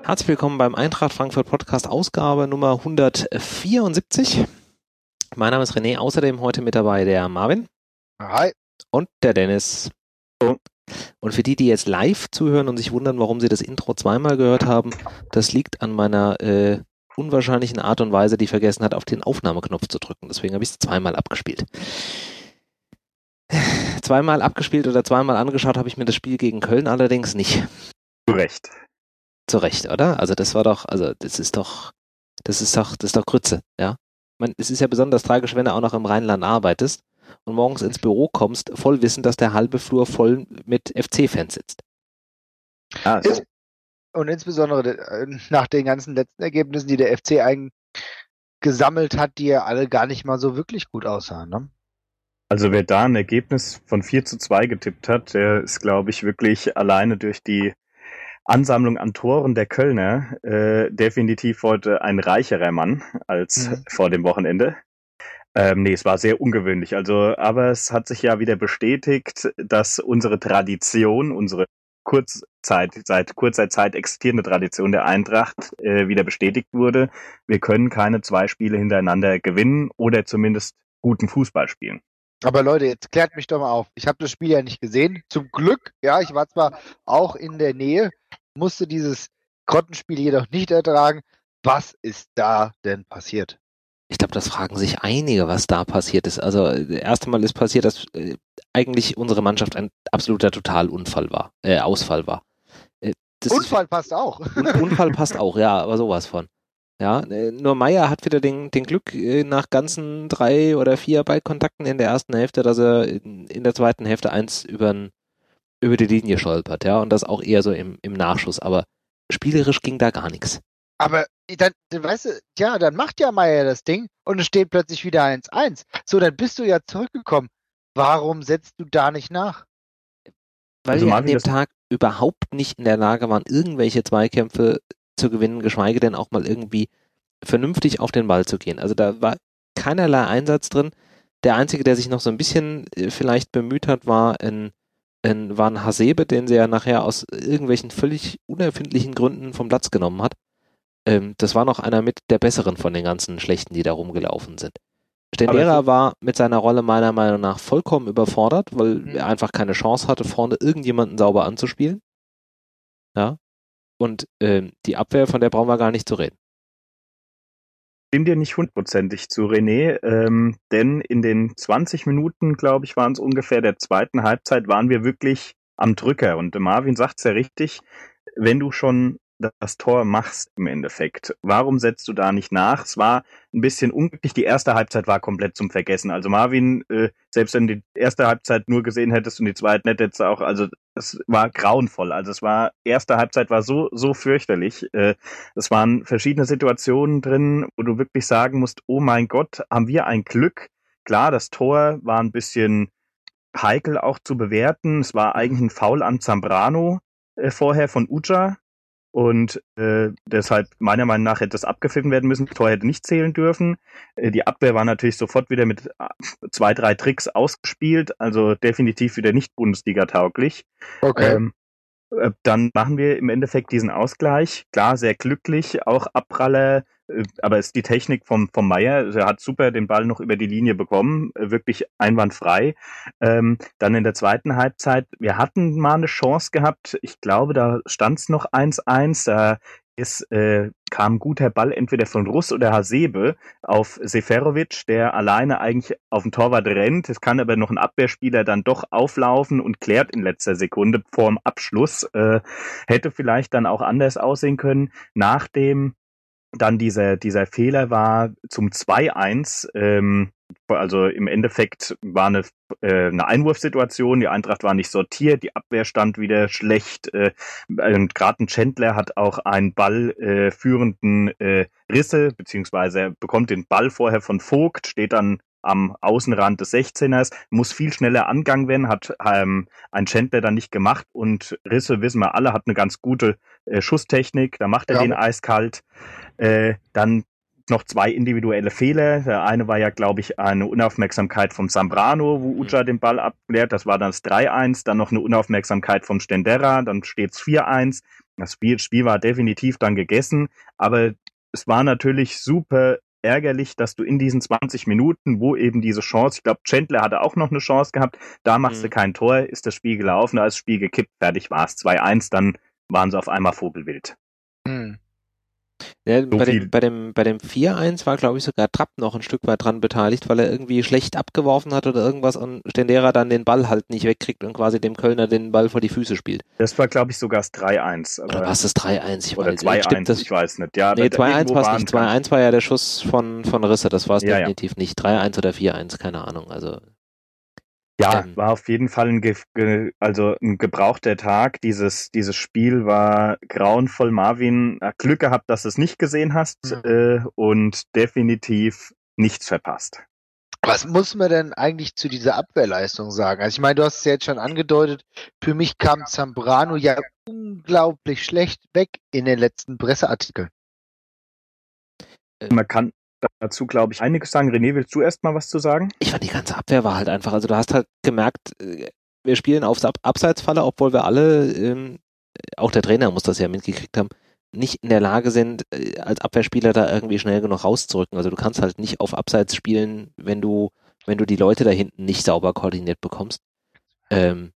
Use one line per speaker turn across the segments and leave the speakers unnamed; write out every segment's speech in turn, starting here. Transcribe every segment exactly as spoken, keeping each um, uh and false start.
Herzlich willkommen beim Eintracht Frankfurt Podcast, Ausgabe Nummer hundertvierundsiebzig. Mein Name ist René, außerdem heute mit dabei der Marvin.
Hi.
Und der Dennis. Und für die, die jetzt live zuhören und sich wundern, warum sie das Intro zweimal gehört haben, das liegt an meiner äh, unwahrscheinlichen Art und Weise, die vergessen hat, auf den Aufnahmeknopf zu drücken. Deswegen habe ich es zweimal abgespielt. Zweimal abgespielt oder zweimal angeschaut habe ich mir das Spiel gegen Köln allerdings nicht.
Zu Recht.
Zu Recht, oder? Also das war doch, also das ist doch, das ist doch, das ist doch Grütze, ja. Ich meine, es ist ja besonders tragisch, wenn du auch noch im Rheinland arbeitest und morgens ins Büro kommst, voll wissen, dass der halbe Flur voll mit F C-Fans sitzt.
Ah, so.
Und insbesondere nach den ganzen letzten Ergebnissen, die der F C eigentlich gesammelt hat, die ja alle gar nicht mal so wirklich gut aussahen, ne?
Also wer da ein Ergebnis von vier zu zwei getippt hat, der ist, glaube ich, wirklich alleine durch die Ansammlung an Toren der Kölner äh, definitiv heute ein reicherer Mann als mhm. vor dem Wochenende. Ähm, nee, es war sehr ungewöhnlich. Also, aber es hat sich ja wieder bestätigt, dass unsere Tradition, unsere Kurzzeit, seit kurzer Zeit existierende Tradition der Eintracht äh, wieder bestätigt wurde. Wir können keine zwei Spiele hintereinander gewinnen oder zumindest guten Fußball spielen.
Aber Leute, jetzt klärt mich doch mal auf. Ich habe das Spiel ja nicht gesehen. Zum Glück, ja, ich war zwar auch in der Nähe, musste dieses Grottenspiel jedoch nicht ertragen. Was ist da denn passiert?
Ich glaube, das fragen sich einige, was da passiert ist. Also, das erste Mal ist passiert, dass äh, eigentlich unsere Mannschaft ein absoluter Totalunfall war, äh, Ausfall war.
Äh, Unfall ist, passt auch.
Unfall passt auch, ja, aber sowas von. Ja, nur Meier hat wieder den, den Glück nach ganzen drei oder vier Ballkontakten in der ersten Hälfte, dass er in, in der zweiten Hälfte eins übern, über die Linie stolpert, ja, und das auch eher so im, im Nachschuss, aber spielerisch ging da gar nichts.
Aber dann, weißt du, ja, dann macht ja Meier das Ding und es steht plötzlich wieder eins eins. So, dann bist du ja zurückgekommen. Warum setzt du da nicht nach?
Weil also wir an dem Tag überhaupt nicht in der Lage waren, irgendwelche Zweikämpfe zu gewinnen, geschweige denn auch mal irgendwie vernünftig auf den Ball zu gehen. Also da war keinerlei Einsatz drin. Der Einzige, der sich noch so ein bisschen vielleicht bemüht hat, war ein, ein, war ein Hasebe, den sie ja nachher aus irgendwelchen völlig unerfindlichen Gründen vom Platz genommen hat. Ähm, das war noch einer mit der besseren von den ganzen Schlechten, die da rumgelaufen sind. Stendera war mit seiner Rolle meiner Meinung nach vollkommen überfordert, weil mhm. er einfach keine Chance hatte, vorne irgendjemanden sauber anzuspielen. Ja. Und ähm, die Abwehr, von der brauchen wir gar nicht zu reden.
Ich stimme dir nicht hundertprozentig zu, René, ähm, denn in den zwanzig Minuten, glaube ich, waren es ungefähr der zweiten Halbzeit, waren wir wirklich am Drücker. Und Marvin sagt es ja richtig, wenn du schon das Tor machst im Endeffekt, warum setzt du da nicht nach? Es war ein bisschen unglücklich, die erste Halbzeit war komplett zum Vergessen. Also Marvin, äh, selbst wenn du die erste Halbzeit nur gesehen hättest und die zweite nicht hättest auch, also es war grauenvoll. Also es war, erste Halbzeit war so, so fürchterlich. Äh, es waren verschiedene Situationen drin, wo du wirklich sagen musst, oh mein Gott, haben wir ein Glück. Klar, das Tor war ein bisschen heikel auch zu bewerten. Es war eigentlich ein Foul an Zambrano äh, vorher von Uja. Und äh, deshalb meiner Meinung nach hätte das abgepfiffen werden müssen. Das Tor hätte nicht zählen dürfen. Äh, die Abwehr war natürlich sofort wieder mit zwei, drei Tricks ausgespielt. Also definitiv wieder nicht Bundesliga-tauglich.
Okay.
Ähm, äh, dann machen wir im Endeffekt diesen Ausgleich. Klar, sehr glücklich, auch Abpraller. Äh, aber es ist die Technik vom, vom Meier. Er hat super den Ball noch über die Linie bekommen. Äh, wirklich einwandfrei. Ähm, dann in der zweiten Halbzeit, wir hatten mal eine Chance gehabt. Ich glaube, da stand es noch eins eins. Da ist, äh, kam ein guter Ball entweder von Russ oder Hasebe auf Seferovic, der alleine eigentlich auf den Torwart rennt. Es kann aber noch ein Abwehrspieler dann doch auflaufen und klärt in letzter Sekunde vorm Abschluss. Äh, hätte vielleicht dann auch anders aussehen können. Nach dem dann dieser, dieser Fehler war zum zwei eins, ähm, also im Endeffekt war eine, äh, eine Einwurfsituation, die Eintracht war nicht sortiert, die Abwehr stand wieder schlecht, äh, gerade ein Chandler hat auch einen Ball äh, führenden äh, Risse, beziehungsweise er bekommt den Ball vorher von Vogt, steht dann am Außenrand des sechzehners, muss viel schneller Angang werden, hat ähm, ein Chandler dann nicht gemacht und Risse, wissen wir alle, hat eine ganz gute äh, Schusstechnik, da macht er ja den eiskalt. Äh, dann noch zwei individuelle Fehler. Der eine war ja, glaube ich, eine Unaufmerksamkeit vom Zambrano, wo Uja den Ball abklärt. Das war dann das drei eins. Dann noch eine Unaufmerksamkeit vom Stendera. Dann steht es vier eins. Das Spiel, Spiel war definitiv dann gegessen, aber es war natürlich super ärgerlich, dass du in diesen zwanzig Minuten, wo eben diese Chance, ich glaube, Chandler hatte auch noch eine Chance gehabt, da machst mhm. du kein Tor, ist das Spiel gelaufen, da ist das Spiel gekippt, fertig war es zwei eins, dann waren sie auf einmal vogelwild.
Mhm. Ja, so bei, dem, bei dem bei dem vier eins war, glaube ich, sogar Trapp noch ein Stück weit dran beteiligt, weil er irgendwie schlecht abgeworfen hat oder irgendwas und Stendera dann den Ball halt nicht wegkriegt und quasi dem Kölner den Ball vor die Füße spielt.
Das war, glaube ich, sogar das drei eins.
Oder war es das drei eins? Ich
oder zwei eins, ich weiß nicht. Ja,
nee, zwei eins war es nicht. zwei eins war ja der Schuss von, von Risse, das war es ja, definitiv ja. nicht. drei eins oder vier eins, keine Ahnung. Also
Ja, ähm, war auf jeden Fall ein, ge- ge- also ein gebrauchter Tag. Dieses, dieses Spiel war grauenvoll. Marvin, Glück gehabt, dass du es nicht gesehen hast mhm. äh, und definitiv nichts verpasst.
Was muss man denn eigentlich zu dieser Abwehrleistung sagen? Also ich meine, du hast es ja jetzt schon angedeutet, für mich kam Zambrano ja unglaublich schlecht weg in den letzten Presseartikeln.
Man kann dazu, glaube ich, einiges sagen. René, willst du erst mal was zu sagen?
Ich fand, die ganze Abwehr war halt einfach, also du hast halt gemerkt, wir spielen aufs Ab- Abseitsfalle, obwohl wir alle, ähm, auch der Trainer muss das ja mitgekriegt haben, nicht in der Lage sind, äh, als Abwehrspieler da irgendwie schnell genug rauszurücken. Also du kannst halt nicht auf Abseits spielen, wenn du, wenn du die Leute da hinten nicht sauber koordiniert bekommst. Ähm,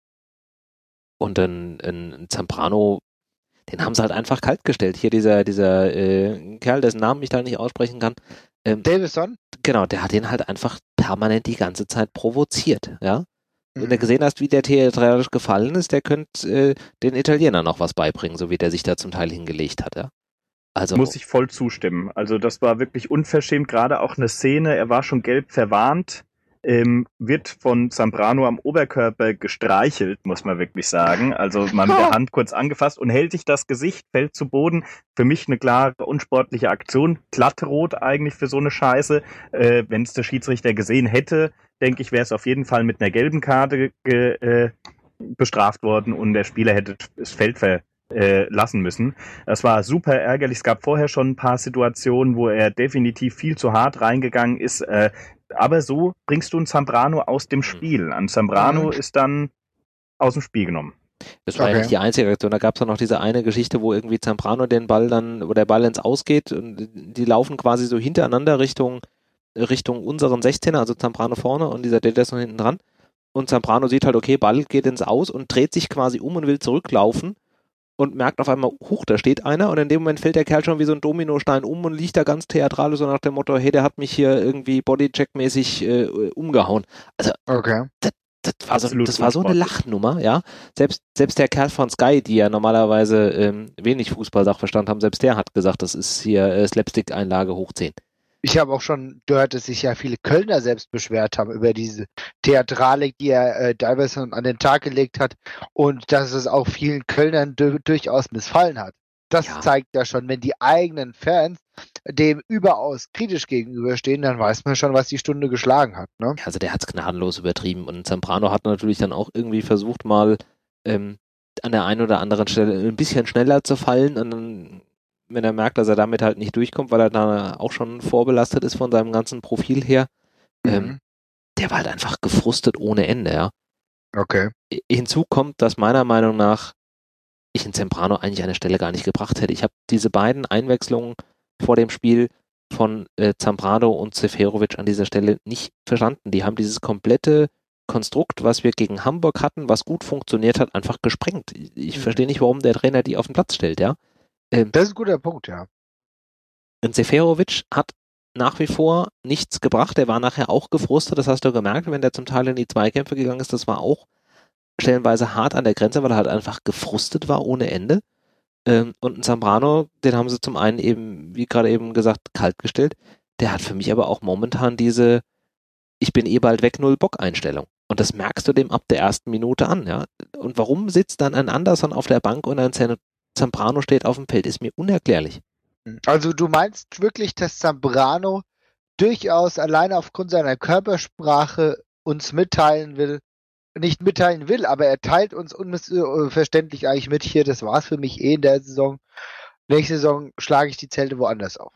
und ein, ein Zambrano, den haben sie halt einfach kalt gestellt. Hier dieser, dieser äh, Kerl, dessen Namen ich da nicht aussprechen kann. Ähm,
Davison?
Genau, der hat ihn halt einfach permanent die ganze Zeit provoziert, ja. Wenn du gesehen hast, wie der theatralisch gefallen ist, der könnte äh, den Italienern noch was beibringen, so wie der sich da zum Teil hingelegt hat, ja. Also
muss ich voll zustimmen. Also das war wirklich unverschämt, gerade auch eine Szene, er war schon gelb verwarnt, ähm, wird von Zambrano am Oberkörper gestreichelt, muss man wirklich sagen. Also mal mit der Hand kurz angefasst und hält sich das Gesicht, fällt zu Boden. Für mich eine klare, unsportliche Aktion. Glattrot eigentlich für so eine Scheiße. Äh, wenn es der Schiedsrichter gesehen hätte, denke ich, wäre es auf jeden Fall mit einer gelben Karte ge- äh, bestraft worden und der Spieler hätte das Feld ver äh, lassen müssen. Das war super ärgerlich. Es gab vorher schon ein paar Situationen, wo er definitiv viel zu hart reingegangen ist. Äh, aber so bringst du einen Zambrano aus dem Spiel. Ein Zambrano mhm. ist dann aus dem Spiel genommen.
Das war okay. ja nicht die einzige Aktion. Da gab es ja noch diese eine Geschichte, wo irgendwie Zambrano den Ball dann, wo der Ball ins Aus geht und die laufen quasi so hintereinander Richtung Richtung unseren sechzehner, also Zambrano vorne und dieser Dederson hinten dran. Und Zambrano sieht halt, okay, Ball geht ins Aus und dreht sich quasi um und will zurücklaufen und merkt auf einmal, huch, da steht einer und in dem Moment fällt der Kerl schon wie so ein Dominostein um und liegt da ganz theatralisch so nach dem Motto, hey, der hat mich hier irgendwie Bodycheck-mäßig äh, umgehauen. Also, okay. das, das, war so, das war so eine Lachnummer, ja. Selbst, selbst der Kerl von Sky, die ja normalerweise ähm, wenig Fußball-Sachverstand haben, selbst der hat gesagt, das ist hier äh, Slapstick-Einlage hoch zehn.
Ich habe auch schon gehört, dass sich ja viele Kölner selbst beschwert haben über diese Theatralik, die er äh, Davison an den Tag gelegt hat und dass es auch vielen Kölnern d- durchaus missfallen hat. Das ja. zeigt ja schon, wenn die eigenen Fans dem überaus kritisch gegenüberstehen, dann weiß man schon, was die Stunde geschlagen hat. Ne?
Also der hat es gnadenlos übertrieben und Zambrano hat natürlich dann auch irgendwie versucht, mal ähm, an der einen oder anderen Stelle ein bisschen schneller zu fallen und dann, wenn er merkt, dass er damit halt nicht durchkommt, weil er da auch schon vorbelastet ist von seinem ganzen Profil her, mhm. ähm, der war halt einfach gefrustet ohne Ende, ja.
Okay.
Hinzu kommt, dass meiner Meinung nach ich in Zambrano eigentlich eine Stelle gar nicht gebracht hätte. Ich habe diese beiden Einwechslungen vor dem Spiel von äh, Zambrano und Seferovic an dieser Stelle nicht verstanden. Die haben dieses komplette Konstrukt, was wir gegen Hamburg hatten, was gut funktioniert hat, einfach gesprengt. Ich mhm. verstehe nicht, warum der Trainer die auf den Platz stellt, ja.
Ähm, das ist ein guter Punkt, ja.
Und Seferovic hat nach wie vor nichts gebracht. Der war nachher auch gefrustet, das hast du gemerkt, wenn der zum Teil in die Zweikämpfe gegangen ist. Das war auch stellenweise hart an der Grenze, weil er halt einfach gefrustet war ohne Ende. Ähm, und ein Zambrano, den haben sie zum einen eben, wie gerade eben gesagt, kalt gestellt. Der hat für mich aber auch momentan diese ich bin eh bald weg, null Bock-Einstellung. Und das merkst du dem ab der ersten Minute an, ja. Und warum sitzt dann ein Anderson auf der Bank und ein Zambrano steht auf dem Feld, ist mir unerklärlich.
Also du meinst wirklich, dass Zambrano durchaus alleine aufgrund seiner Körpersprache uns mitteilen will, nicht mitteilen will, aber er teilt uns unmissverständlich eigentlich mit, hier, das war's für mich eh in der Saison. Nächste Saison schlage ich die Zelte woanders auf.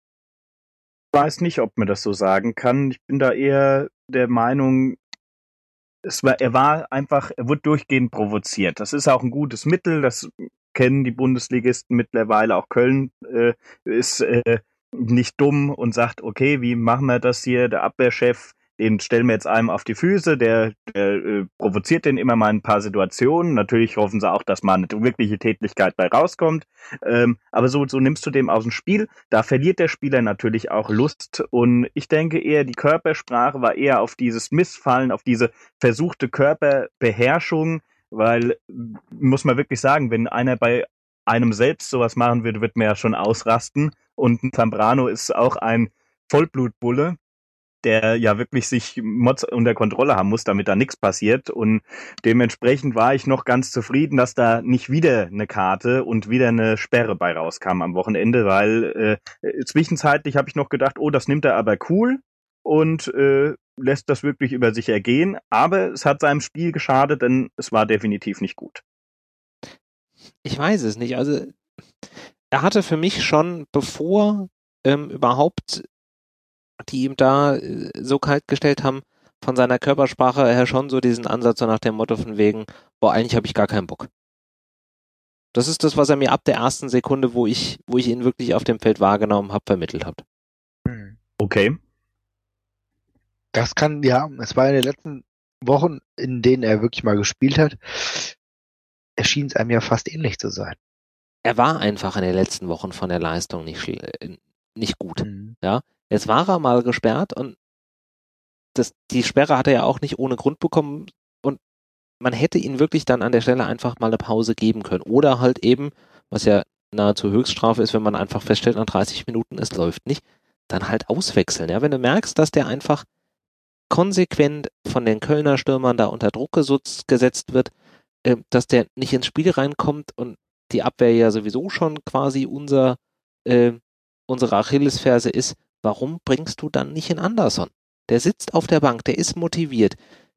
Ich weiß nicht, ob man das so sagen kann. Ich bin da eher der Meinung, es war, er war einfach, er wurde durchgehend provoziert. Das ist auch ein gutes Mittel, das kennen die Bundesligisten mittlerweile, auch Köln äh, ist äh, nicht dumm und sagt, okay, wie machen wir das hier, der Abwehrchef, den stellen wir jetzt einem auf die Füße, der, der äh, provoziert den immer mal ein paar Situationen. Natürlich hoffen sie auch, dass mal eine wirkliche Tätlichkeit bei rauskommt. Ähm, aber so, so nimmst du dem aus dem Spiel. Da verliert der Spieler natürlich auch Lust. Und ich denke eher, die Körpersprache war eher auf dieses Missfallen, auf diese versuchte Körperbeherrschung, weil, muss man wirklich sagen, wenn einer bei einem selbst sowas machen würde, wird man ja schon ausrasten. Und Zambrano ist auch ein Vollblutbulle, der ja wirklich sich Mods unter Kontrolle haben muss, damit da nichts passiert. Und dementsprechend war ich noch ganz zufrieden, dass da nicht wieder eine Karte und wieder eine Sperre bei rauskam am Wochenende, weil äh, zwischenzeitlich habe ich noch gedacht, oh, das nimmt er aber cool und äh, lässt das wirklich über sich ergehen. Aber es hat seinem Spiel geschadet, denn es war definitiv nicht gut.
Ich weiß es nicht. Also er hatte für mich schon, bevor ähm, überhaupt die ihm da äh, so kalt gestellt haben, von seiner Körpersprache her schon so diesen Ansatz so nach dem Motto von wegen, boah, eigentlich habe ich gar keinen Bock. Das ist das, was er mir ab der ersten Sekunde, wo ich, wo ich ihn wirklich auf dem Feld wahrgenommen habe, vermittelt hat.
Okay.
Das kann, ja, es war in den letzten Wochen, in denen er wirklich mal gespielt hat, erschien es einem ja fast ähnlich zu sein.
Er war einfach in den letzten Wochen von der Leistung nicht, nicht gut.
Mhm.
Ja, jetzt war er mal gesperrt und das, die Sperre hat er ja auch nicht ohne Grund bekommen und man hätte ihn wirklich dann an der Stelle einfach mal eine Pause geben können. Oder halt eben, was ja nahezu Höchststrafe ist, wenn man einfach feststellt, nach dreißig Minuten, es läuft nicht, dann halt auswechseln. Ja, wenn du merkst, dass der einfach konsequent von den Kölner Stürmern da unter Druck gesetzt wird, äh, dass der nicht ins Spiel reinkommt und die Abwehr ja sowieso schon quasi unser, äh, unsere Achillesferse ist, warum bringst du dann nicht in Anderson? Der sitzt auf der Bank, der ist motiviert.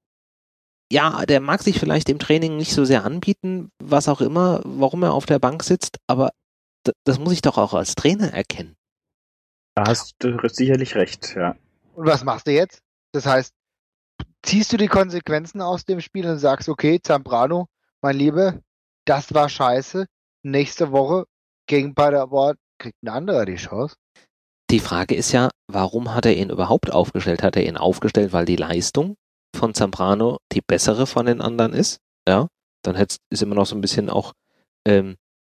Ja, der mag sich vielleicht im Training nicht so sehr anbieten, was auch immer, warum er auf der Bank sitzt, aber d- das muss ich doch auch als Trainer erkennen.
Da hast du sicherlich recht, ja.
Und was machst du jetzt? Das heißt, ziehst du die Konsequenzen aus dem Spiel und sagst, okay, Zambrano, mein Lieber, das war scheiße. Nächste Woche gegen Paderborn kriegt ein anderer die Chance.
Die Frage ist ja, warum hat er ihn überhaupt aufgestellt? Hat er ihn aufgestellt, weil die Leistung von Zambrano die bessere von den anderen ist? Ja, dann hätte, ist immer noch so ein bisschen auch ähm,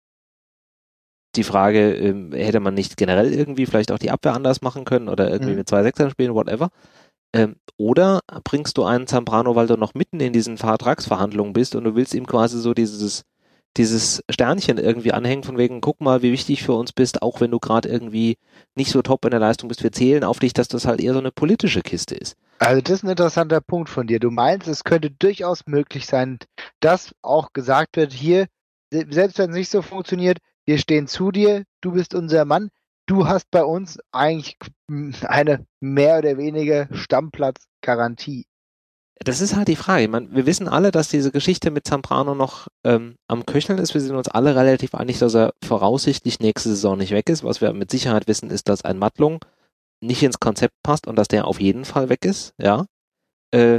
die Frage, ähm, hätte man nicht generell irgendwie vielleicht auch die Abwehr anders machen können oder irgendwie
Mhm.
mit zwei Sechsern spielen, whatever. Ähm, oder bringst du einen Zambrano, weil du noch mitten in diesen Vertragsverhandlungen bist und du willst ihm quasi so dieses dieses Sternchen irgendwie anhängen von wegen, guck mal, wie wichtig für uns bist, auch wenn du gerade irgendwie nicht so top in der Leistung bist, wir zählen auf dich, dass das halt eher so eine politische Kiste ist.
Also das ist ein interessanter Punkt von dir. Du meinst, es könnte durchaus möglich sein, dass auch gesagt wird, hier, selbst wenn es nicht so funktioniert, wir stehen zu dir, du bist unser Mann, du hast bei uns eigentlich eine mehr oder weniger Stammplatzgarantie.
Das ist halt die Frage. Ich meine, wir wissen alle, dass diese Geschichte mit Zambrano noch ähm, am Köcheln ist. Wir sind uns alle relativ einig, dass er voraussichtlich nächste Saison nicht weg ist. Was wir mit Sicherheit wissen, ist, dass ein Mattlung nicht ins Konzept passt und dass der auf jeden Fall weg ist. Ja. Äh,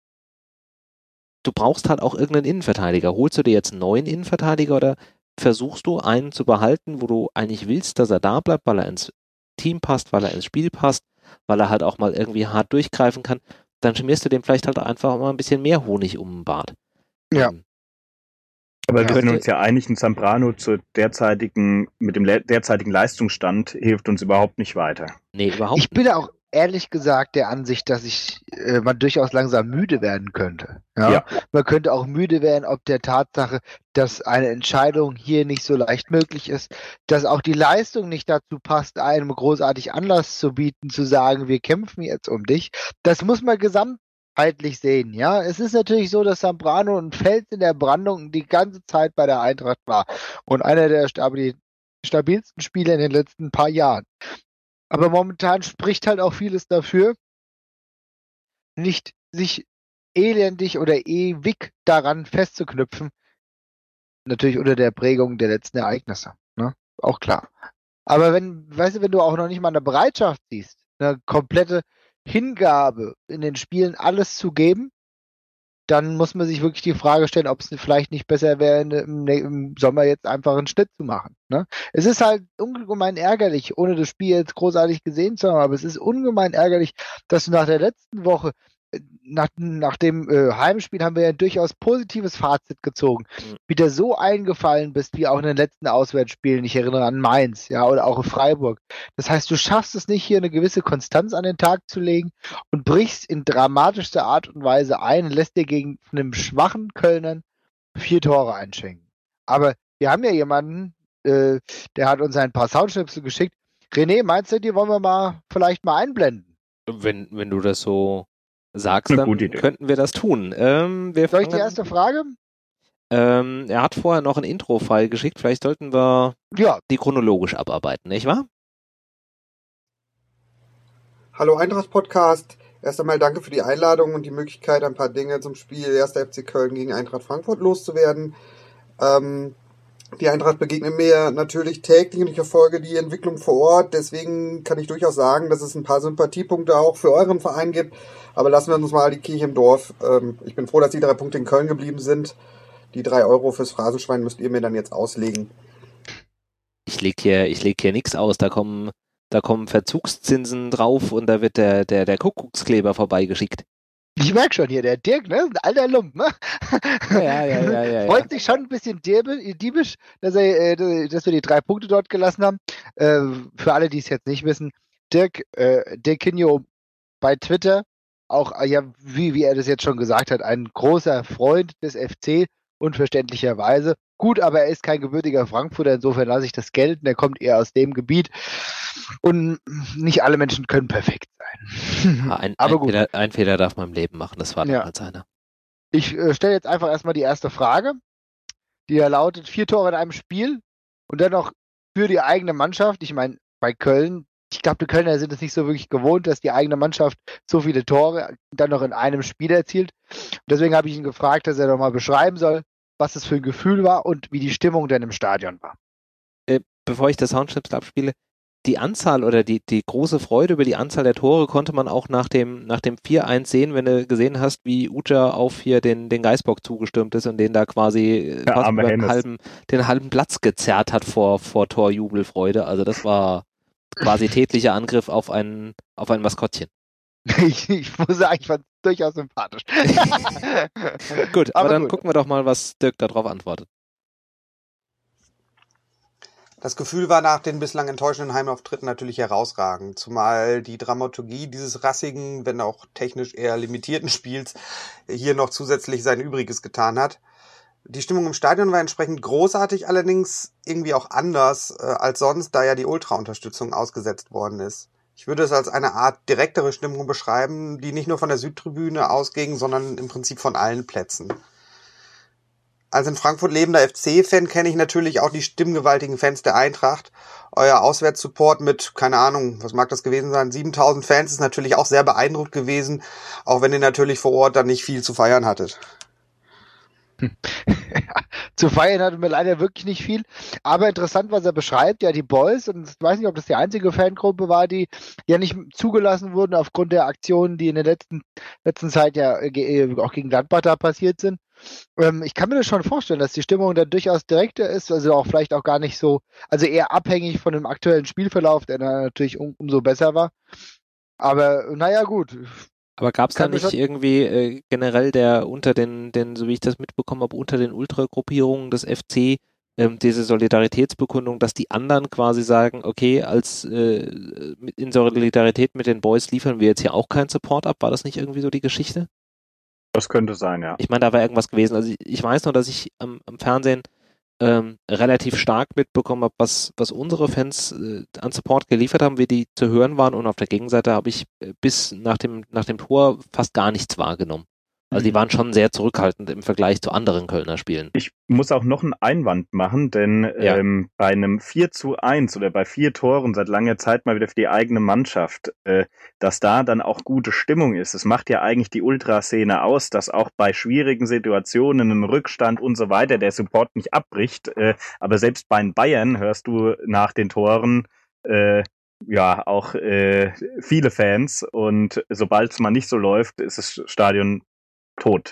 du brauchst halt auch irgendeinen Innenverteidiger. Holst du dir jetzt einen neuen Innenverteidiger oder versuchst du einen zu behalten, wo du eigentlich willst, dass er da bleibt, weil er ins Team passt, weil er ins Spiel passt, weil er halt auch mal irgendwie hart durchgreifen kann? Dann schmierst du dem vielleicht halt einfach mal ein bisschen mehr Honig um den Bart.
Ja.
Ähm,
Aber
Ja.
wir sind uns ja einig, ein Zambrano zur derzeitigen, mit dem le- derzeitigen Leistungsstand hilft uns überhaupt nicht weiter.
Nee, überhaupt
Ich bin auch ehrlich gesagt der Ansicht, dass ich äh, man durchaus langsam müde werden könnte. Ja?
Ja.
Man könnte auch müde werden, ob der Tatsache, dass eine Entscheidung hier nicht so leicht möglich ist, dass auch die Leistung nicht dazu passt, einem großartig Anlass zu bieten, zu sagen, wir kämpfen jetzt um dich. Das muss man gesamtheitlich sehen. Ja, es ist natürlich so, dass Zambrano ein Fels in der Brandung die ganze Zeit bei der Eintracht war und einer der stabil stabilsten Spieler in den letzten paar Jahren. Aber momentan spricht halt auch vieles dafür, nicht sich elendig oder ewig daran festzuknüpfen. Natürlich unter der Prägung der letzten Ereignisse. Ne? Auch klar. Aber wenn, weißt du, wenn du auch noch nicht mal eine Bereitschaft siehst, eine komplette Hingabe in den Spielen alles zu geben, dann muss man sich wirklich die Frage stellen, ob es vielleicht nicht besser wäre, im, im Sommer jetzt einfach einen Schnitt zu machen. Ne? Es ist halt ungemein ärgerlich, ohne das Spiel jetzt großartig gesehen zu haben, aber es ist ungemein ärgerlich, dass du nach der letzten Woche, nach, nach dem äh, Heimspiel haben wir ja durchaus positives Fazit gezogen, mhm. wieder so eingefallen bist, wie auch in den letzten Auswärtsspielen. Ich erinnere an Mainz, ja, oder auch in Freiburg. Das heißt, du schaffst es nicht, hier eine gewisse Konstanz an den Tag zu legen und brichst in dramatischster Art und Weise ein und lässt dir gegen einem schwachen Kölnern vier Tore einschenken. Aber wir haben ja jemanden, äh, der hat uns ein paar Soundschnipsel geschickt. René, meinst du, die wollen wir mal vielleicht mal einblenden?
Wenn, wenn du das so sagst, dann könnten wir das tun. Ähm, wir
Soll ich die erste Frage?
Ähm, er hat vorher noch ein Intro-File geschickt. Vielleicht sollten wir
ja.
die chronologisch abarbeiten, nicht wahr?
Hallo Eintracht-Podcast. Erst einmal danke für die Einladung und die Möglichkeit, ein paar Dinge zum Spiel erster F C Köln gegen Eintracht Frankfurt loszuwerden. Ähm, die Eintracht begegnet mir natürlich täglich und ich verfolge die Entwicklung vor Ort. Deswegen kann ich durchaus sagen, dass es ein paar Sympathiepunkte auch für euren Verein gibt. Aber lassen wir uns mal die Kirche im Dorf. Ähm, ich bin froh, dass die drei Punkte in Köln geblieben sind. Die drei Euro fürs Phrasenschwein müsst ihr mir dann jetzt auslegen.
Ich leg hier, ich leg hier nichts aus. Da kommen, da kommen Verzugszinsen drauf und da wird der, der, der Kuckuckskleber vorbeigeschickt.
Ich merke schon hier, der Dirk, ne? Ein alter Lump, ne?
Ja, ja, ja, ja.
Freut sich schon ein bisschen diebisch, dass, er, dass wir die drei Punkte dort gelassen haben. Äh, für alle, die es jetzt nicht wissen, Dirk, äh, Dirkinho bei Twitter, auch, ja, wie, wie er das jetzt schon gesagt hat, ein großer Freund des F C, unverständlicherweise. Gut, aber er ist kein gebürtiger Frankfurter, insofern lasse ich das gelten. Er kommt eher aus dem Gebiet und nicht alle Menschen können perfekt sein.
Ja, ein,
aber
ein,
gut.
Fehler, ein Fehler darf man im Leben machen, das war
ja.
damals einer.
Ich äh, stelle jetzt einfach erstmal die erste Frage, die ja lautet, vier Tore in einem Spiel und dann noch für die eigene Mannschaft. Ich meine, bei Köln, ich glaube, die Kölner sind es nicht so wirklich gewohnt, dass die eigene Mannschaft so viele Tore dann noch in einem Spiel erzielt. Und deswegen habe ich ihn gefragt, dass er doch mal beschreiben soll, was es für ein Gefühl war und wie die Stimmung denn im Stadion war.
Äh, bevor ich das Soundschnipsel abspiele, die Anzahl oder die, die große Freude über die Anzahl der Tore konnte man auch nach dem, nach dem vier eins sehen, wenn du gesehen hast, wie Uja auf hier den, den Geisbock zugestürmt ist und den da quasi
ja,
fast über den halben, den halben Platz gezerrt hat vor, vor Torjubelfreude. Also das war quasi tätlicher Angriff auf ein, auf ein Maskottchen.
Ich, ich muss sagen, ich fand es durchaus sympathisch.
Gut, aber, aber dann gut. Gucken wir doch mal, was Dirk darauf antwortet.
Das Gefühl war nach den bislang enttäuschenden Heimauftritten natürlich herausragend, zumal die Dramaturgie dieses rassigen, wenn auch technisch eher limitierten Spiels hier noch zusätzlich sein Übriges getan hat. Die Stimmung im Stadion war entsprechend großartig, allerdings irgendwie auch anders äh, als sonst, da ja die Ultra-Unterstützung ausgesetzt worden ist. Ich würde es als eine Art direktere Stimmung beschreiben, die nicht nur von der Südtribüne ausging, sondern im Prinzip von allen Plätzen. Als in Frankfurt lebender F C-Fan kenne ich natürlich auch die stimmgewaltigen Fans der Eintracht. Euer Auswärtssupport mit, keine Ahnung, was mag das gewesen sein, siebentausend Fans ist natürlich auch sehr beeindruckt gewesen, auch wenn ihr natürlich vor Ort dann nicht viel zu feiern hattet.
Zu feiern hatten wir leider wirklich nicht viel, aber interessant, was er beschreibt, ja die Boys, und ich weiß nicht, ob das die einzige Fangruppe war, die ja nicht zugelassen wurden aufgrund der Aktionen, die in der letzten, letzten Zeit ja auch gegen Gladbach da passiert sind. Ähm, ich kann mir das schon vorstellen, dass die Stimmung da durchaus direkter ist, also auch vielleicht auch gar nicht so, also eher abhängig von dem aktuellen Spielverlauf, der dann natürlich um, umso besser war. Aber naja, gut.
Aber gab es da nicht irgendwie äh, generell der unter den, den, so wie ich das mitbekommen habe, unter den Ultragruppierungen des F C ähm, diese Solidaritätsbekundung, dass die anderen quasi sagen, okay, als äh, in Solidarität mit den Boys liefern wir jetzt hier auch keinen Support ab. War das nicht irgendwie so die Geschichte?
Das könnte sein, ja.
Ich meine, da war irgendwas gewesen. Also ich, ich weiß nur, dass ich am, am Fernsehen ähm, relativ stark mitbekommen habe, was, was unsere Fans äh, an Support geliefert haben, wie die zu hören waren, und auf der Gegenseite habe ich äh, bis nach dem, nach dem Tor fast gar nichts wahrgenommen. Also die waren schon sehr zurückhaltend im Vergleich zu anderen Kölner Spielen.
Ich muss auch noch einen Einwand machen, denn ja. ähm, bei einem vier zu eins oder bei vier Toren seit langer Zeit mal wieder für die eigene Mannschaft, äh, dass da dann auch gute Stimmung ist. Es macht ja eigentlich die Ultraszene aus, dass auch bei schwierigen Situationen, im Rückstand und so weiter, der Support nicht abbricht. Äh, aber selbst bei den Bayern hörst du nach den Toren äh, ja auch äh, viele Fans, und sobald es mal nicht so läuft, ist das Stadion tot.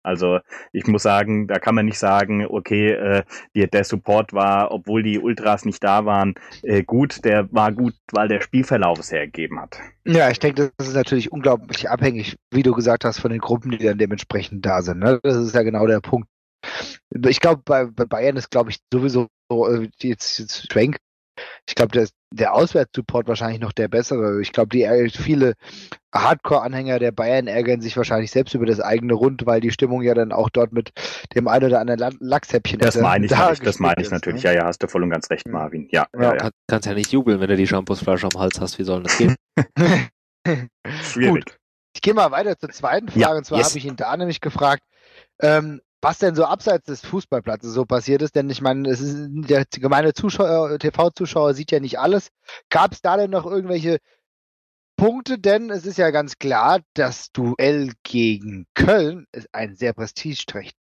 Also ich muss sagen, da kann man nicht sagen, okay, äh, die, der Support war, obwohl die Ultras nicht da waren, äh, gut. Der war gut, weil der Spielverlauf es hergegeben hat.
Ja, ich denke, das ist natürlich unglaublich abhängig, wie du gesagt hast, von den Gruppen, die dann dementsprechend da sind. Ne? Das ist ja genau der Punkt. Ich glaube, bei, bei Bayern ist, glaube ich, sowieso so, äh, jetzt, jetzt Schwenk. Ich glaube, der, der Auswärtssupport wahrscheinlich noch der bessere. Ich glaube, die viele Hardcore-Anhänger der Bayern ärgern sich wahrscheinlich selbst über das eigene Rund, weil die Stimmung ja dann auch dort mit dem ein oder anderen Lachshäppchen
Das meine ich,
da
nicht, das meine ich
ist,
natürlich.
Ne?
Ja, ja, hast du voll und ganz recht, Marvin. Ja, ja,
ja,
ja.
Kann, kannst ja nicht jubeln, wenn du die Shampoosflasche am Hals hast. Wie soll das gehen?
Schwierig.
Gut. Ich gehe mal weiter zur zweiten Frage.
Ja,
und zwar
yes.
habe ich ihn da nämlich gefragt, ähm, was denn so abseits des Fußballplatzes so passiert ist, denn ich meine, es ist, der gemeine Zuschauer, T V-Zuschauer sieht ja nicht alles. Gab es da denn noch irgendwelche Punkte? Denn es ist ja ganz klar, das Duell gegen Köln ist ein sehr prestigeträchtiges.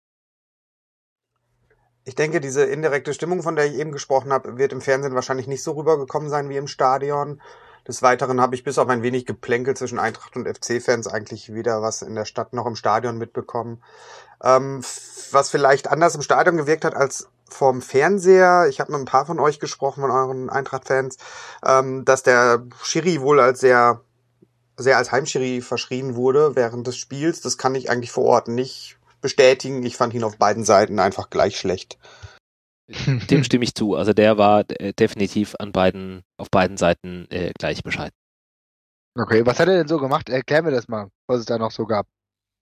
Ich denke, diese indirekte Stimmung, von der ich eben gesprochen habe, wird im Fernsehen wahrscheinlich nicht so rübergekommen sein wie im Stadion. Des Weiteren habe ich bis auf ein wenig Geplänkel zwischen Eintracht und F C-Fans eigentlich weder was in der Stadt noch im Stadion mitbekommen. Ähm, was vielleicht anders im Stadion gewirkt hat als vorm Fernseher, ich habe mit ein paar von euch gesprochen, von euren Eintracht-Fans, ähm, dass der Schiri wohl als sehr, sehr als Heimschiri verschrien wurde während des Spiels. Das kann ich eigentlich vor Ort nicht bestätigen. Ich fand ihn auf beiden Seiten einfach gleich schlecht.
Dem stimme ich zu. Also der war äh, definitiv an beiden, auf beiden Seiten äh, gleich Bescheid.
Okay, was hat er denn so gemacht? Erklär mir das mal, was es da noch so gab.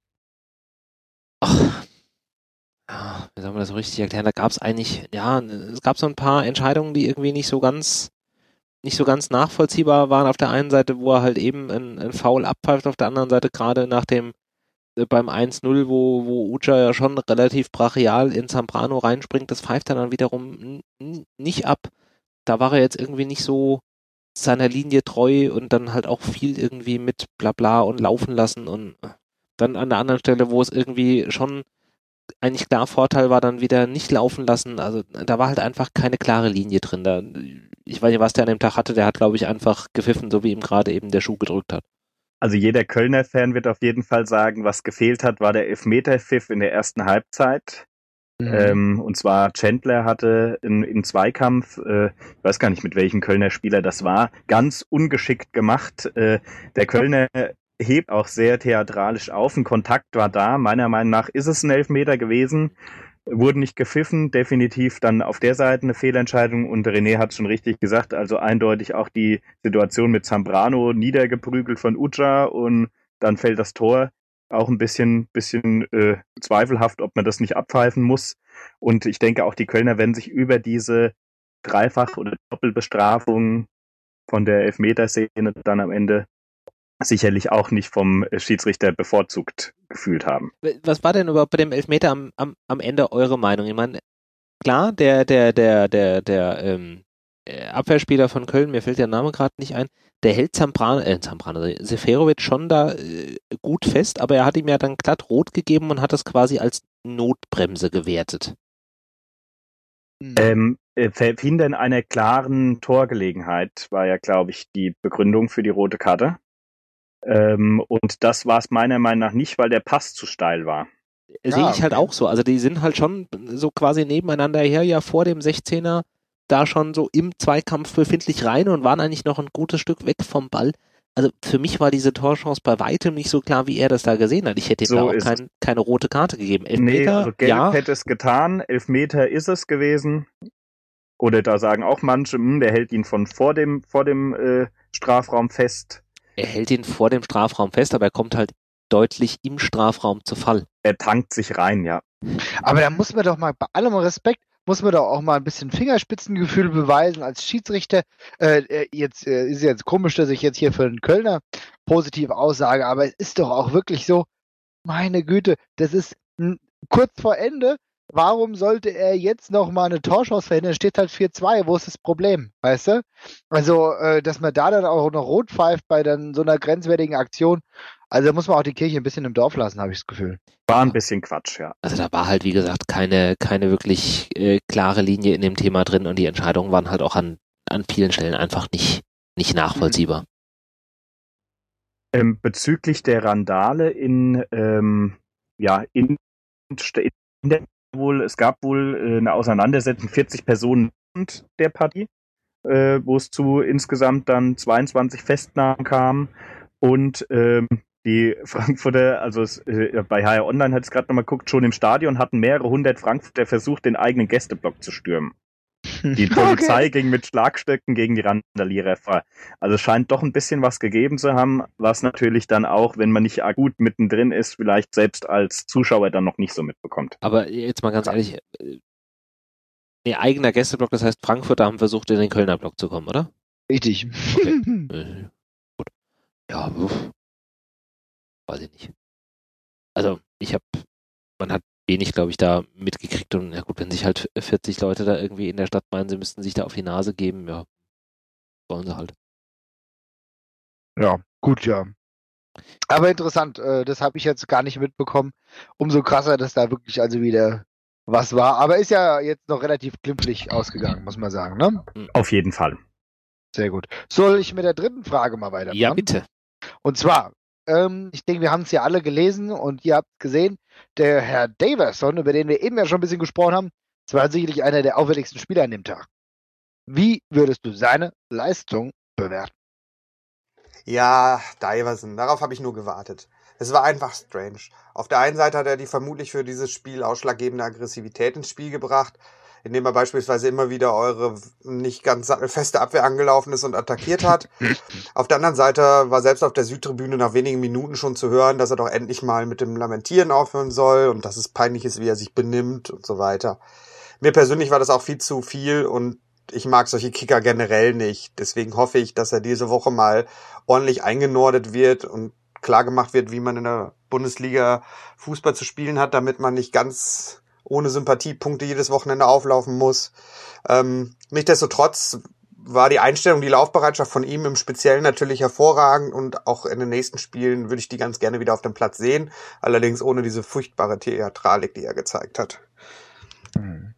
Ach, wie soll man das so richtig erklären? Da gab es eigentlich, ja, es gab so ein paar Entscheidungen, die irgendwie nicht so ganz, nicht so ganz nachvollziehbar waren. Auf der einen Seite, wo er halt eben ein, ein Foul abpfeift, auf der anderen Seite gerade nach dem beim eins null, wo, wo Ucha ja schon relativ brachial in Zambrano reinspringt, das pfeift er dann wiederum n- nicht ab. Da war er jetzt irgendwie nicht so seiner Linie treu und dann halt auch viel irgendwie mit Blabla und laufen lassen und dann an der anderen Stelle, wo es irgendwie schon eigentlich klar Vorteil war, dann wieder nicht laufen lassen. Also da war halt einfach keine klare Linie drin. Da, ich weiß nicht, was der an dem Tag hatte, der hat, glaube ich, einfach gepfiffen, so wie ihm gerade eben der Schuh gedrückt hat.
Also jeder Kölner-Fan wird auf jeden Fall sagen, was gefehlt hat, war der Elfmeter-Pfiff in der ersten Halbzeit. Mhm. Ähm, und zwar Chandler hatte in, im Zweikampf, äh, ich weiß gar nicht, mit welchem Kölner Spieler das war, ganz ungeschickt gemacht. Äh, der Kölner hebt auch sehr theatralisch auf. Ein Kontakt war da. Meiner Meinung nach ist es ein Elfmeter gewesen. Wurden nicht gepfiffen, definitiv dann auf der Seite eine Fehlentscheidung und René hat es schon richtig gesagt, also eindeutig auch die Situation mit Zambrano niedergeprügelt von Ucha und dann fällt das Tor, auch ein bisschen bisschen äh, zweifelhaft, ob man das nicht abpfeifen muss und ich denke auch die Kölner werden sich über diese Dreifach- oder Doppelbestrafung von der Elfmeterszene dann am Ende sicherlich auch nicht vom Schiedsrichter bevorzugt gefühlt haben.
Was war denn überhaupt bei dem Elfmeter am, am, am Ende eure Meinung? Ich meine, klar, der, der, der, der, der ähm, Abwehrspieler von Köln, mir fällt der Name gerade nicht ein, der hält Zambrano, äh, Zambrano, Seferovic schon da äh, gut fest, aber er hat ihm ja dann glatt rot gegeben und hat das quasi als Notbremse gewertet.
Ähm, Verhindern einer klaren Torgelegenheit war ja, glaube ich, die Begründung für die rote Karte. Ähm, und das war es meiner Meinung nach nicht, weil der Pass zu steil war.
Ja, sehe ich halt auch so. Also die sind halt schon so quasi nebeneinander her, ja vor dem sechzehner da schon so im Zweikampf befindlich rein und waren eigentlich noch ein gutes Stück weg vom Ball. Also für mich war diese Torchance bei weitem nicht so klar, wie er das da gesehen hat. Ich hätte ihm so da auch kein, keine rote Karte gegeben. Elfmeter,
nee, also gelb
ja.
hätte es getan, Elfmeter ist es gewesen. Oder da sagen auch manche, mh, der hält ihn von vor dem, vor dem äh, Strafraum fest.
Er hält ihn vor dem Strafraum fest, aber er kommt halt deutlich im Strafraum zu Fall.
Er tankt sich rein, ja.
Aber da muss man doch mal, bei allem Respekt, muss man doch auch mal ein bisschen Fingerspitzengefühl beweisen als Schiedsrichter. Äh, jetzt äh, ist jetzt komisch, dass ich jetzt hier für den Kölner positiv aussage, aber es ist doch auch wirklich so, meine Güte, das ist n- kurz vor Ende. Warum sollte er jetzt noch mal eine Torchance verhindern? Steht halt vier zwei, wo ist das Problem, weißt du? Also, äh, dass man da dann auch noch rot pfeift bei dann so einer grenzwertigen Aktion, also da muss man auch die Kirche ein bisschen im Dorf lassen, habe ich das Gefühl.
War ein bisschen Quatsch, ja.
Also da war halt, wie gesagt, keine, keine wirklich äh, klare Linie in dem Thema drin und die Entscheidungen waren halt auch an, an vielen Stellen einfach nicht, nicht nachvollziehbar.
Ähm, bezüglich der Randale in, ähm, ja, in, in der wohl, es gab wohl äh, eine Auseinandersetzung, vierzig Personen der Partie, äh, wo es zu insgesamt dann zweiundzwanzig Festnahmen kam und ähm, die Frankfurter, also es, äh, bei H R Online hat es gerade nochmal geguckt, schon im Stadion hatten mehrere hundert Frankfurter versucht, den eigenen Gästeblock zu stürmen. Die Polizei okay. ging mit Schlagstöcken gegen die Randalierer vor. Also es scheint doch ein bisschen was gegeben zu haben, was natürlich dann auch, wenn man nicht akut mittendrin ist, vielleicht selbst als Zuschauer dann noch nicht so mitbekommt.
Aber jetzt mal ganz ehrlich, nee, eigener Gästeblock, das heißt Frankfurter haben versucht, in den Kölner Block zu kommen, oder?
Richtig.
Okay. äh, gut. Ja, uff. Weiß ich nicht. Also ich habe, man hat wenig, glaube ich, da mitgekriegt und ja gut, wenn sich halt vierzig Leute da irgendwie in der Stadt meinen, sie müssten sich da auf die Nase geben, ja, wollen sie halt.
Ja, gut, ja. Aber interessant, äh, das habe ich jetzt gar nicht mitbekommen. Umso krasser, dass da wirklich also wieder was war. Aber ist ja jetzt noch relativ glimpflich ausgegangen, muss man sagen, ne?
Auf jeden Fall.
Sehr gut. Soll ich mit der dritten Frage mal weitermachen?
Ja, bitte.
Und zwar, ähm, ich denke, wir haben es ja alle gelesen und ihr habt gesehen, der Herr Daverson, über den wir eben ja schon ein bisschen gesprochen haben, das war sicherlich einer der auffälligsten Spieler an dem Tag. Wie würdest du seine Leistung bewerten?
Ja, Daverson, darauf habe ich nur gewartet. Es war einfach strange. Auf der einen Seite hat er die vermutlich für dieses Spiel ausschlaggebende Aggressivität ins Spiel gebracht, indem er beispielsweise immer wieder eure nicht ganz sattelfeste Abwehr angelaufen ist und attackiert hat. Auf der anderen Seite war selbst auf der Südtribüne nach wenigen Minuten schon zu hören, dass er doch endlich mal mit dem Lamentieren aufhören soll und dass es peinlich ist, wie er sich benimmt und so weiter. Mir persönlich war das auch viel zu viel und ich mag solche Kicker generell nicht. Deswegen hoffe ich, dass er diese Woche mal ordentlich eingenordet wird und klar gemacht wird, wie man in der Bundesliga Fußball zu spielen hat, damit man nicht ganz ohne Sympathiepunkte jedes Wochenende auflaufen muss. Ähm, nichtsdestotrotz war die Einstellung, die Laufbereitschaft von ihm im Speziellen natürlich hervorragend und auch in den nächsten Spielen würde ich die ganz gerne wieder auf dem Platz sehen, allerdings ohne diese furchtbare Theatralik, die er gezeigt hat.
Mhm.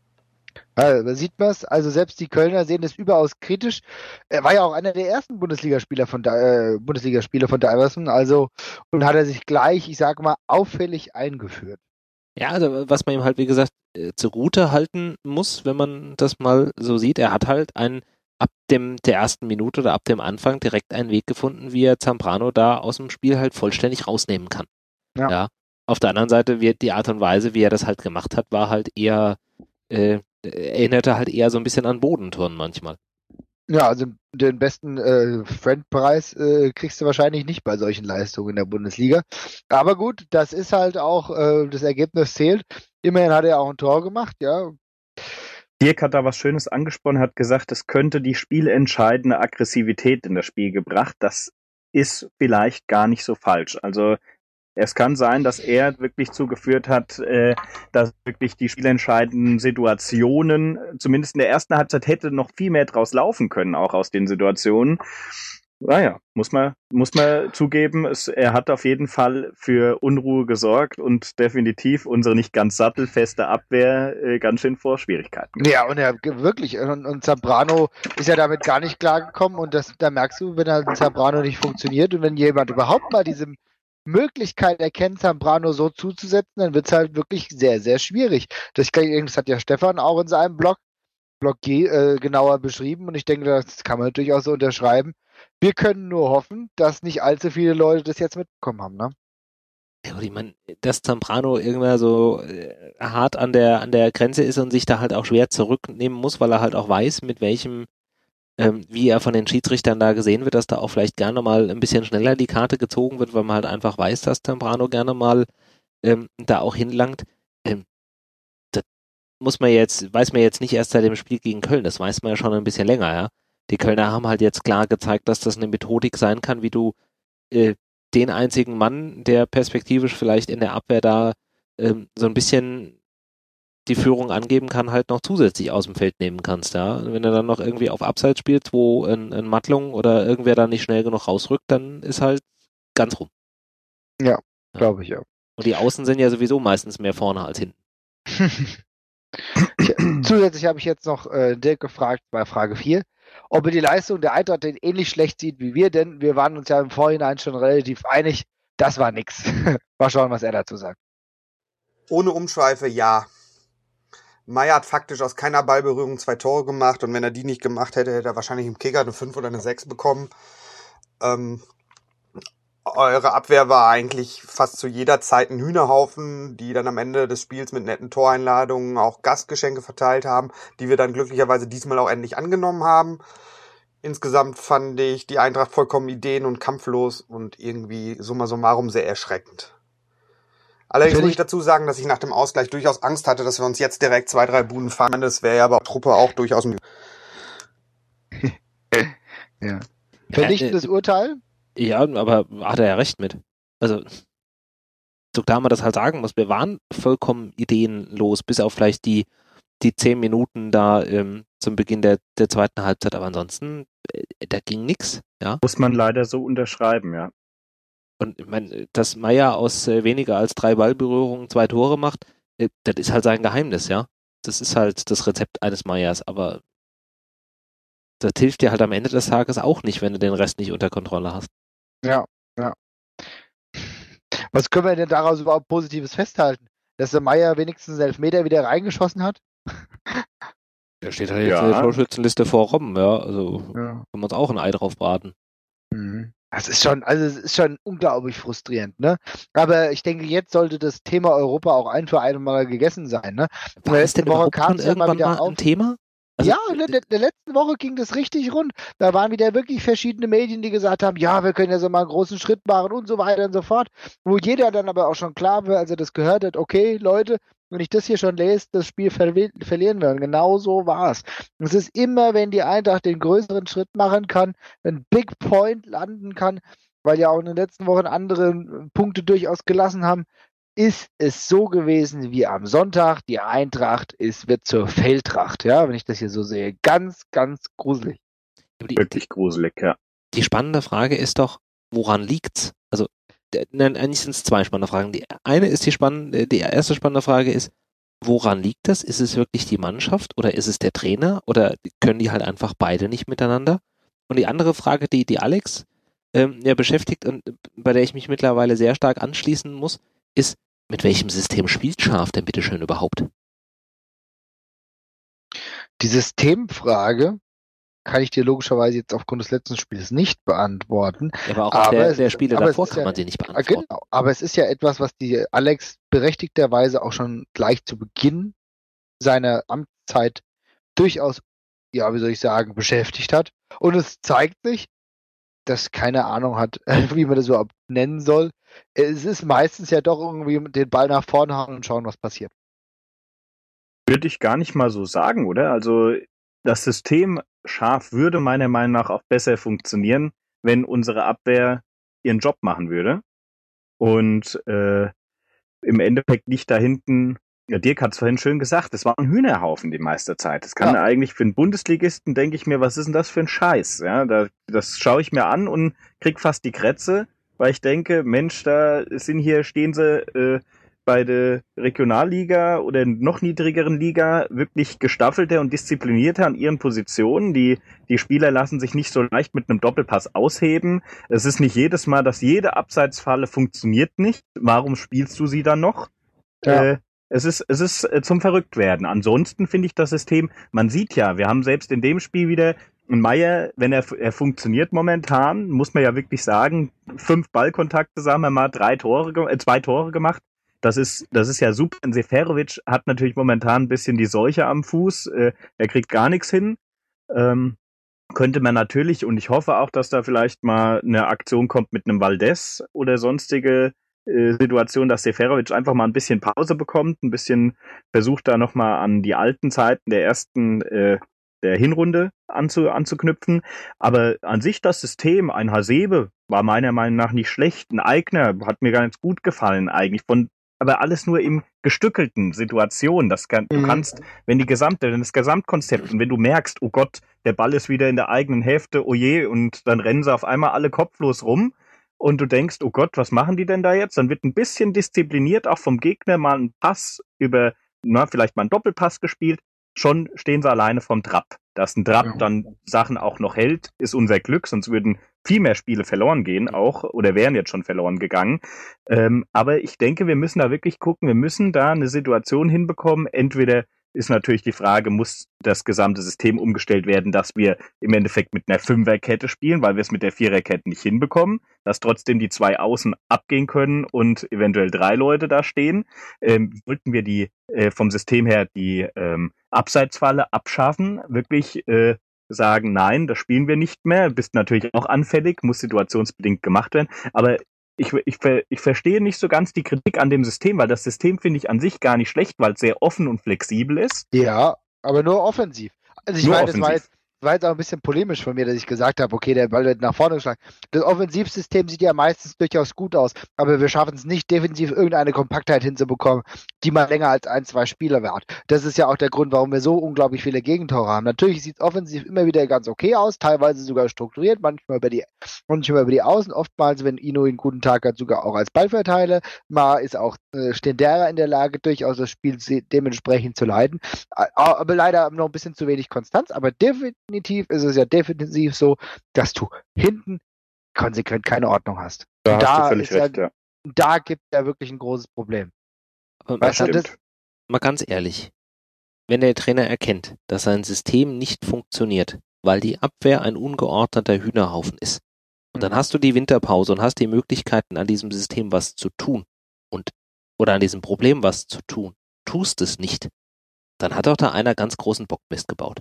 Ja, da sieht man es, also selbst die Kölner sehen das überaus kritisch. Er war ja auch einer der ersten Bundesligaspieler von äh, Bundesligaspieler von Daverson, also und hat er sich gleich, ich sage mal, auffällig eingeführt.
Ja, also was man ihm halt, wie gesagt, zugute halten muss, wenn man das mal so sieht, er hat halt einen, ab dem der ersten Minute oder ab dem Anfang direkt einen Weg gefunden, wie er Zambrano da aus dem Spiel halt vollständig rausnehmen kann. Ja. ja. Auf der anderen Seite wird die Art und Weise, wie er das halt gemacht hat, war halt eher, äh, erinnerte halt eher so ein bisschen an Bodenturnen manchmal.
Ja, also den besten äh, Friend-Preis äh, kriegst du wahrscheinlich nicht bei solchen Leistungen in der Bundesliga. Aber gut, das ist halt auch, äh, das Ergebnis zählt. Immerhin hat er auch ein Tor gemacht, ja.
Dirk hat da was Schönes angesprochen, hat gesagt, es könnte die spielentscheidende Aggressivität in das Spiel gebracht. Das ist vielleicht gar nicht so falsch. Also es kann sein, dass er wirklich zugeführt hat, äh, dass wirklich die spielentscheidenden Situationen, zumindest in der ersten Halbzeit, hätte noch viel mehr draus laufen können, auch aus den Situationen. Naja, muss man, muss man zugeben, es, er hat auf jeden Fall für Unruhe gesorgt und definitiv unsere nicht ganz sattelfeste Abwehr äh, ganz schön vor Schwierigkeiten.
Ja, und er wirklich, und, und Zambrano ist ja damit gar nicht klargekommen und das, da merkst du, wenn halt Zambrano nicht funktioniert und wenn jemand überhaupt mal diese Möglichkeit erkennt, Zambrano so zuzusetzen, dann wird es halt wirklich sehr, sehr schwierig. Das, das hat ja Stefan auch in seinem Blog, Blog G, äh, genauer beschrieben und ich denke, das kann man natürlich auch so unterschreiben. Wir können nur hoffen, dass nicht allzu viele Leute das jetzt mitbekommen haben, ne?
Ja, ich meine, dass Zambrano irgendwann so äh, hart an der an der Grenze ist und sich da halt auch schwer zurücknehmen muss, weil er halt auch weiß, mit welchem Ähm, wie er von den Schiedsrichtern da gesehen wird, dass da auch vielleicht gerne mal ein bisschen schneller die Karte gezogen wird, weil man halt einfach weiß, dass Zambrano gerne mal ähm, da auch hinlangt. Ähm, das muss man jetzt, weiß man jetzt nicht erst seit dem Spiel gegen Köln, das weiß man ja schon ein bisschen länger, ja. Die Kölner haben halt jetzt klar gezeigt, dass das eine Methodik sein kann, wie du äh, den einzigen Mann, der perspektivisch vielleicht in der Abwehr da ähm, so ein bisschen die Führung angeben kann, halt noch zusätzlich aus dem Feld nehmen kannst, ja. Wenn er dann noch irgendwie auf Abseits spielt, wo ein, ein Mattlung oder irgendwer da nicht schnell genug rausrückt, dann ist halt ganz rum.
Ja, ja. Glaube ich ja.
Und die Außen sind ja sowieso meistens mehr vorne als hinten.
ich, zusätzlich habe ich jetzt noch äh, Dirk gefragt bei Frage vier, ob er die Leistung der Eintracht denn ähnlich schlecht sieht wie wir, denn wir waren uns ja im Vorhinein schon relativ einig, das war nix. Mal schauen, was er dazu sagt.
Ohne Umschweife, ja. Meier hat faktisch aus keiner Ballberührung zwei Tore gemacht und wenn er die nicht gemacht hätte, hätte er wahrscheinlich im Kicker eine fünf oder eine sechs bekommen. Ähm, eure Abwehr war eigentlich fast zu jeder Zeit ein Hühnerhaufen, die dann am Ende des Spiels mit netten Toreinladungen auch Gastgeschenke verteilt haben, die wir dann glücklicherweise diesmal auch endlich angenommen haben. Insgesamt fand ich die Eintracht vollkommen ideen- und kampflos und irgendwie summa summarum sehr erschreckend. Allerdings muss ich dazu sagen, dass ich nach dem Ausgleich durchaus Angst hatte, dass wir uns jetzt direkt zwei, drei Buden fahren. Das wäre ja aber Truppe auch durchaus...
ja. Vernichtendes
ja, äh,
Urteil?
Ja, aber hat er ja recht mit. Also, so klar man das halt sagen muss, wir waren vollkommen ideenlos, bis auf vielleicht die, die zehn Minuten da ähm, zum Beginn der, der zweiten Halbzeit, aber ansonsten, äh, da ging nichts. Ja?
Muss man leider so unterschreiben, ja.
Und ich meine, dass Meier aus äh, weniger als drei Ballberührungen zwei Tore macht, äh, das ist halt sein Geheimnis, ja. Das ist halt das Rezept eines Meiers, aber das hilft dir halt am Ende des Tages auch nicht, wenn du den Rest nicht unter Kontrolle hast.
Ja, ja. Was können wir denn daraus überhaupt Positives festhalten? Dass der Meier wenigstens einen Elfmeter wieder reingeschossen hat?
Der steht halt jetzt ja in der Torschützenliste vor Robben, ja. Also ja. Können wir uns auch ein Ei drauf braten.
Mhm. Das ist schon, also es ist schon unglaublich frustrierend, ne? Aber ich denke, jetzt sollte das Thema Europa auch ein für ein Mal gegessen sein, ne?
War das denn überhaupt schon irgendwann mal, wieder mal auf. ein Thema?
Also, ja, in der, der letzten Woche ging das richtig rund. Da waren wieder wirklich verschiedene Medien, die gesagt haben, ja, wir können ja so mal einen großen Schritt machen und so weiter und so fort. Wo jeder dann aber auch schon klar war, als er das gehört hat, okay, Leute, wenn ich das hier schon lese, das Spiel ver- verlieren wir. Und genau so war es. Es ist immer, wenn die Eintracht den größeren Schritt machen kann, einen Big Point landen kann, weil ja auch in den letzten Wochen andere Punkte durchaus gelassen haben, ist es so gewesen wie am Sonntag, die Eintracht ist, wird zur Feldtracht, ja, wenn ich das hier so sehe. Ganz, ganz gruselig.
Die, Wirklich gruselig, ja.
Die spannende Frage ist doch, woran liegt's? Also, nein, eigentlich sind es zwei spannende Fragen. Die eine ist die spannende, die erste spannende Frage ist, woran liegt das? Ist es wirklich die Mannschaft oder ist es der Trainer oder können die halt einfach beide nicht miteinander? Und die andere Frage, die, die Alex ähm, ja beschäftigt und bei der ich mich mittlerweile sehr stark anschließen muss, ist, mit welchem System spielt Scharf denn bitteschön überhaupt?
Die Systemfrage kann ich dir logischerweise jetzt aufgrund des letzten Spiels nicht beantworten.
Ja, aber auch aber der, der Spiele davor kann ja, man sie nicht beantworten.
Genau, aber es ist ja etwas, was die Alex berechtigterweise auch schon gleich zu Beginn seiner Amtszeit durchaus, ja, wie soll ich sagen, beschäftigt hat. Und es zeigt sich, dass keine Ahnung hat, wie man das überhaupt nennen soll. Es ist meistens ja doch irgendwie den Ball nach vorne hauen und schauen, was passiert.
Würde ich gar nicht mal so sagen, oder? Also das System Scharf würde meiner Meinung nach auch besser funktionieren, wenn unsere Abwehr ihren Job machen würde. Und äh, im Endeffekt nicht da hinten, ja, Dirk hat es vorhin schön gesagt, das war ein Hühnerhaufen die meiste Zeit. Das kann ja. eigentlich für einen Bundesligisten, denke ich mir, was ist denn das für ein Scheiß? Ja, da, das schaue ich mir an und krieg fast die Krätze, weil ich denke, Mensch, da sind hier, stehen sie äh, bei der Regionalliga oder noch niedrigeren Liga wirklich gestaffelter und disziplinierter an ihren Positionen. Die, die Spieler lassen sich nicht so leicht mit einem Doppelpass ausheben. Es ist nicht jedes Mal, dass jede Abseitsfalle funktioniert nicht. Warum spielst du sie dann noch? Ja. Äh, es ist, es ist zum Verrücktwerden. Ansonsten finde ich das System, man sieht ja, wir haben selbst in dem Spiel wieder Meier, wenn er, er funktioniert momentan, muss man ja wirklich sagen, fünf Ballkontakte, sagen wir mal, drei Tore, äh, zwei Tore gemacht. Das ist, das ist ja super. Seferovic hat natürlich momentan ein bisschen die Seuche am Fuß. Äh, er kriegt gar nichts hin. Ähm, könnte man natürlich, und ich hoffe auch, dass da vielleicht mal eine Aktion kommt mit einem Valdez oder sonstige äh, Situation, dass Seferovic einfach mal ein bisschen Pause bekommt, ein bisschen versucht da nochmal an die alten Zeiten der ersten, äh, der Hinrunde anzu, anzuknüpfen. Aber an sich das System, ein Hasebe war meiner Meinung nach nicht schlecht. Ein Eigner hat mir ganz gut gefallen eigentlich von aber alles nur im gestückelten Situation. Das kann, du kannst, wenn die gesamte, wenn das Gesamtkonzept und wenn du merkst, oh Gott, der Ball ist wieder in der eigenen Hälfte, oh je, und dann rennen sie auf einmal alle kopflos rum und du denkst, oh Gott, was machen die denn da jetzt? Dann wird ein bisschen diszipliniert auch vom Gegner mal ein Pass über, na, vielleicht mal ein Doppelpass gespielt. schon stehen sie alleine vom Trapp. Dass ein Trapp
Ja.
dann Sachen auch noch hält, ist unser Glück, sonst würden viel mehr Spiele verloren gehen auch oder wären jetzt schon verloren gegangen. Ähm, aber ich denke, wir müssen da wirklich gucken, wir müssen da eine Situation hinbekommen, entweder ist natürlich die Frage, muss das gesamte System umgestellt werden, dass wir im Endeffekt mit einer Fünferkette spielen, weil wir es mit der Viererkette nicht hinbekommen, dass trotzdem die zwei Außen abgehen können und eventuell drei Leute da stehen. Ähm, wollten wir die äh, vom System her die ähm, Abseitsfalle abschaffen, wirklich äh, sagen, nein, das spielen wir nicht mehr, bist natürlich auch anfällig, muss situationsbedingt gemacht werden, aber Ich, ich, ich verstehe nicht so ganz die Kritik an dem System, weil das System finde ich an sich gar nicht schlecht, weil es sehr offen und flexibel ist.
Ja, aber nur offensiv. Also ich
Nur
meine, das war
offensiv.
jetzt, war jetzt auch ein bisschen polemisch von mir, dass ich gesagt habe, okay, der Ball wird nach vorne geschlagen. Das Offensivsystem sieht ja meistens durchaus gut aus, aber wir schaffen es nicht, defensiv irgendeine Kompaktheit hinzubekommen, die mal länger als ein, zwei Spieler währt. Das ist ja auch der Grund, warum wir so unglaublich viele Gegentore haben. Natürlich sieht es offensiv immer wieder ganz okay aus, teilweise sogar strukturiert, manchmal über die, manchmal über die Außen, oftmals, wenn Ino einen guten Tag hat, sogar auch als Ballverteiler. Mal ist auch äh, Stendera in der Lage, durchaus das Spiel dementsprechend zu leiten. Aber leider noch ein bisschen zu wenig Konstanz, aber definitiv ist es ja definitiv so, dass du hinten konsequent keine Ordnung hast.
Da
Und
hast
da
du völlig
ist
recht,
ja,
ja.
Da gibt es ja wirklich ein großes Problem.
Aber
Weißt
mal,
du,
stimmt.
das,
mal ganz ehrlich, wenn der Trainer erkennt, dass sein System nicht funktioniert, weil die Abwehr ein ungeordneter Hühnerhaufen ist, und dann
Mhm.
hast du die Winterpause und hast die Möglichkeiten, an diesem System was zu tun und oder an diesem Problem was zu tun, tust es nicht, dann hat doch da einer ganz großen Bockmist gebaut.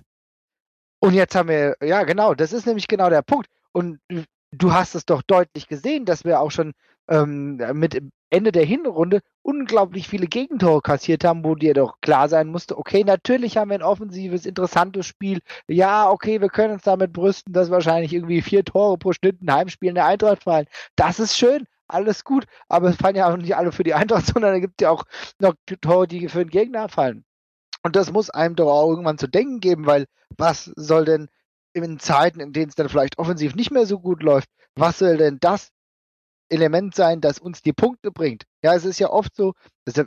Und jetzt haben wir, ja genau, das ist nämlich genau der Punkt. Und du hast es doch deutlich gesehen, dass wir auch schon ähm, mit Ende der Hinrunde unglaublich viele Gegentore kassiert haben, wo dir doch klar sein musste, okay, natürlich haben wir ein offensives, interessantes Spiel. Ja, okay, wir können uns damit brüsten, dass wahrscheinlich irgendwie vier Tore pro Schnitt ein Heimspiel in der Eintracht fallen. Das ist schön, alles gut, aber es fallen ja auch nicht alle für die Eintracht, sondern da gibt es ja auch noch Tore, die für den Gegner fallen. Und das muss einem doch auch irgendwann zu denken geben, weil was soll denn in Zeiten, in denen es dann vielleicht offensiv nicht mehr so gut läuft, was soll denn das Element sein, das uns die Punkte bringt? Ja, es ist ja oft so, dass,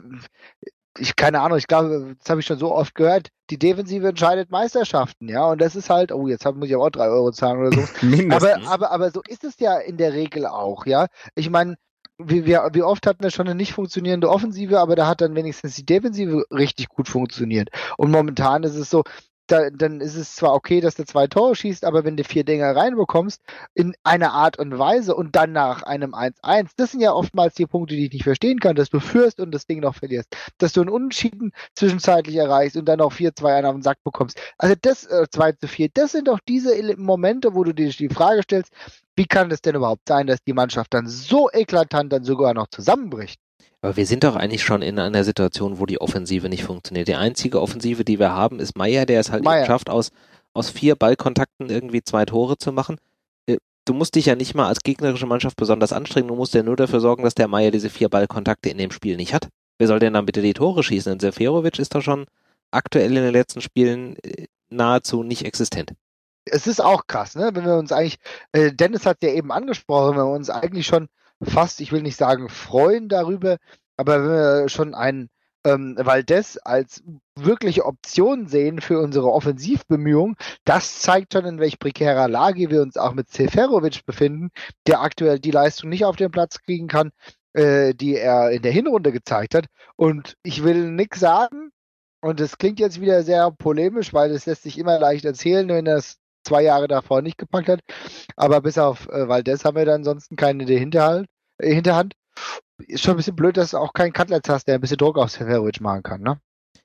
ich keine Ahnung, ich glaube, das habe ich schon so oft gehört, die Defensive entscheidet Meisterschaften, ja, und das ist halt, oh, jetzt muss ich aber auch drei Euro zahlen oder so.
Mindestens.
aber, aber, aber so ist es ja in der Regel auch, ja. Ich meine, wie, wie, wie oft hatten wir schon eine nicht funktionierende Offensive, aber da hat dann wenigstens die Defensive richtig gut funktioniert. Und momentan ist es so, da, dann ist es zwar okay, dass du zwei Tore schießt, aber wenn du vier Dinger reinbekommst, in einer Art und Weise und dann nach einem eins eins, das sind ja oftmals die Punkte, die ich nicht verstehen kann, dass du führst und das Ding noch verlierst. Dass du einen Unentschieden zwischenzeitlich erreichst und dann noch vier zwei einen auf den Sack bekommst. Also das äh, zwei zu vier, das sind doch diese Ele- Momente, wo du dir die Frage stellst, wie kann es denn überhaupt sein, dass die Mannschaft dann so eklatant dann sogar noch zusammenbricht?
Aber wir sind doch eigentlich schon in einer Situation, wo die Offensive nicht funktioniert. Die einzige Offensive, die wir haben, ist Meier, der es halt
Meier.
eben schafft, aus, aus vier Ballkontakten irgendwie zwei Tore zu machen. Äh, Du musst dich ja nicht mal als gegnerische Mannschaft besonders anstrengen, du musst ja nur dafür sorgen, dass der Meier diese vier Ballkontakte in dem Spiel nicht hat. Wer soll denn dann bitte die Tore schießen? Denn Seferovic ist doch schon aktuell in den letzten Spielen äh, nahezu nicht existent.
Es ist auch krass, ne? Wenn wir uns eigentlich, äh, Dennis hat ja eben angesprochen, wenn wir uns eigentlich schon fast, ich will nicht sagen freuen darüber, aber wenn wir schon einen ähm, Valdez als wirkliche Option sehen für unsere Offensivbemühungen, das zeigt schon, in welch prekärer Lage wir uns auch mit Seferovic befinden, der aktuell die Leistung nicht auf den Platz kriegen kann, äh, die er in der Hinrunde gezeigt hat. Und ich will nichts sagen, und das klingt jetzt wieder sehr polemisch, weil es lässt sich immer leicht erzählen, wenn das zwei Jahre davor nicht gepackt hat. Aber bis auf äh, Valdez haben wir da ansonsten keine in der Hinterhalt, äh, Hinterhand. Ist schon ein bisschen blöd, dass du auch keinen Cutlets hast, der ein bisschen Druck auf Seferovic machen kann, ne?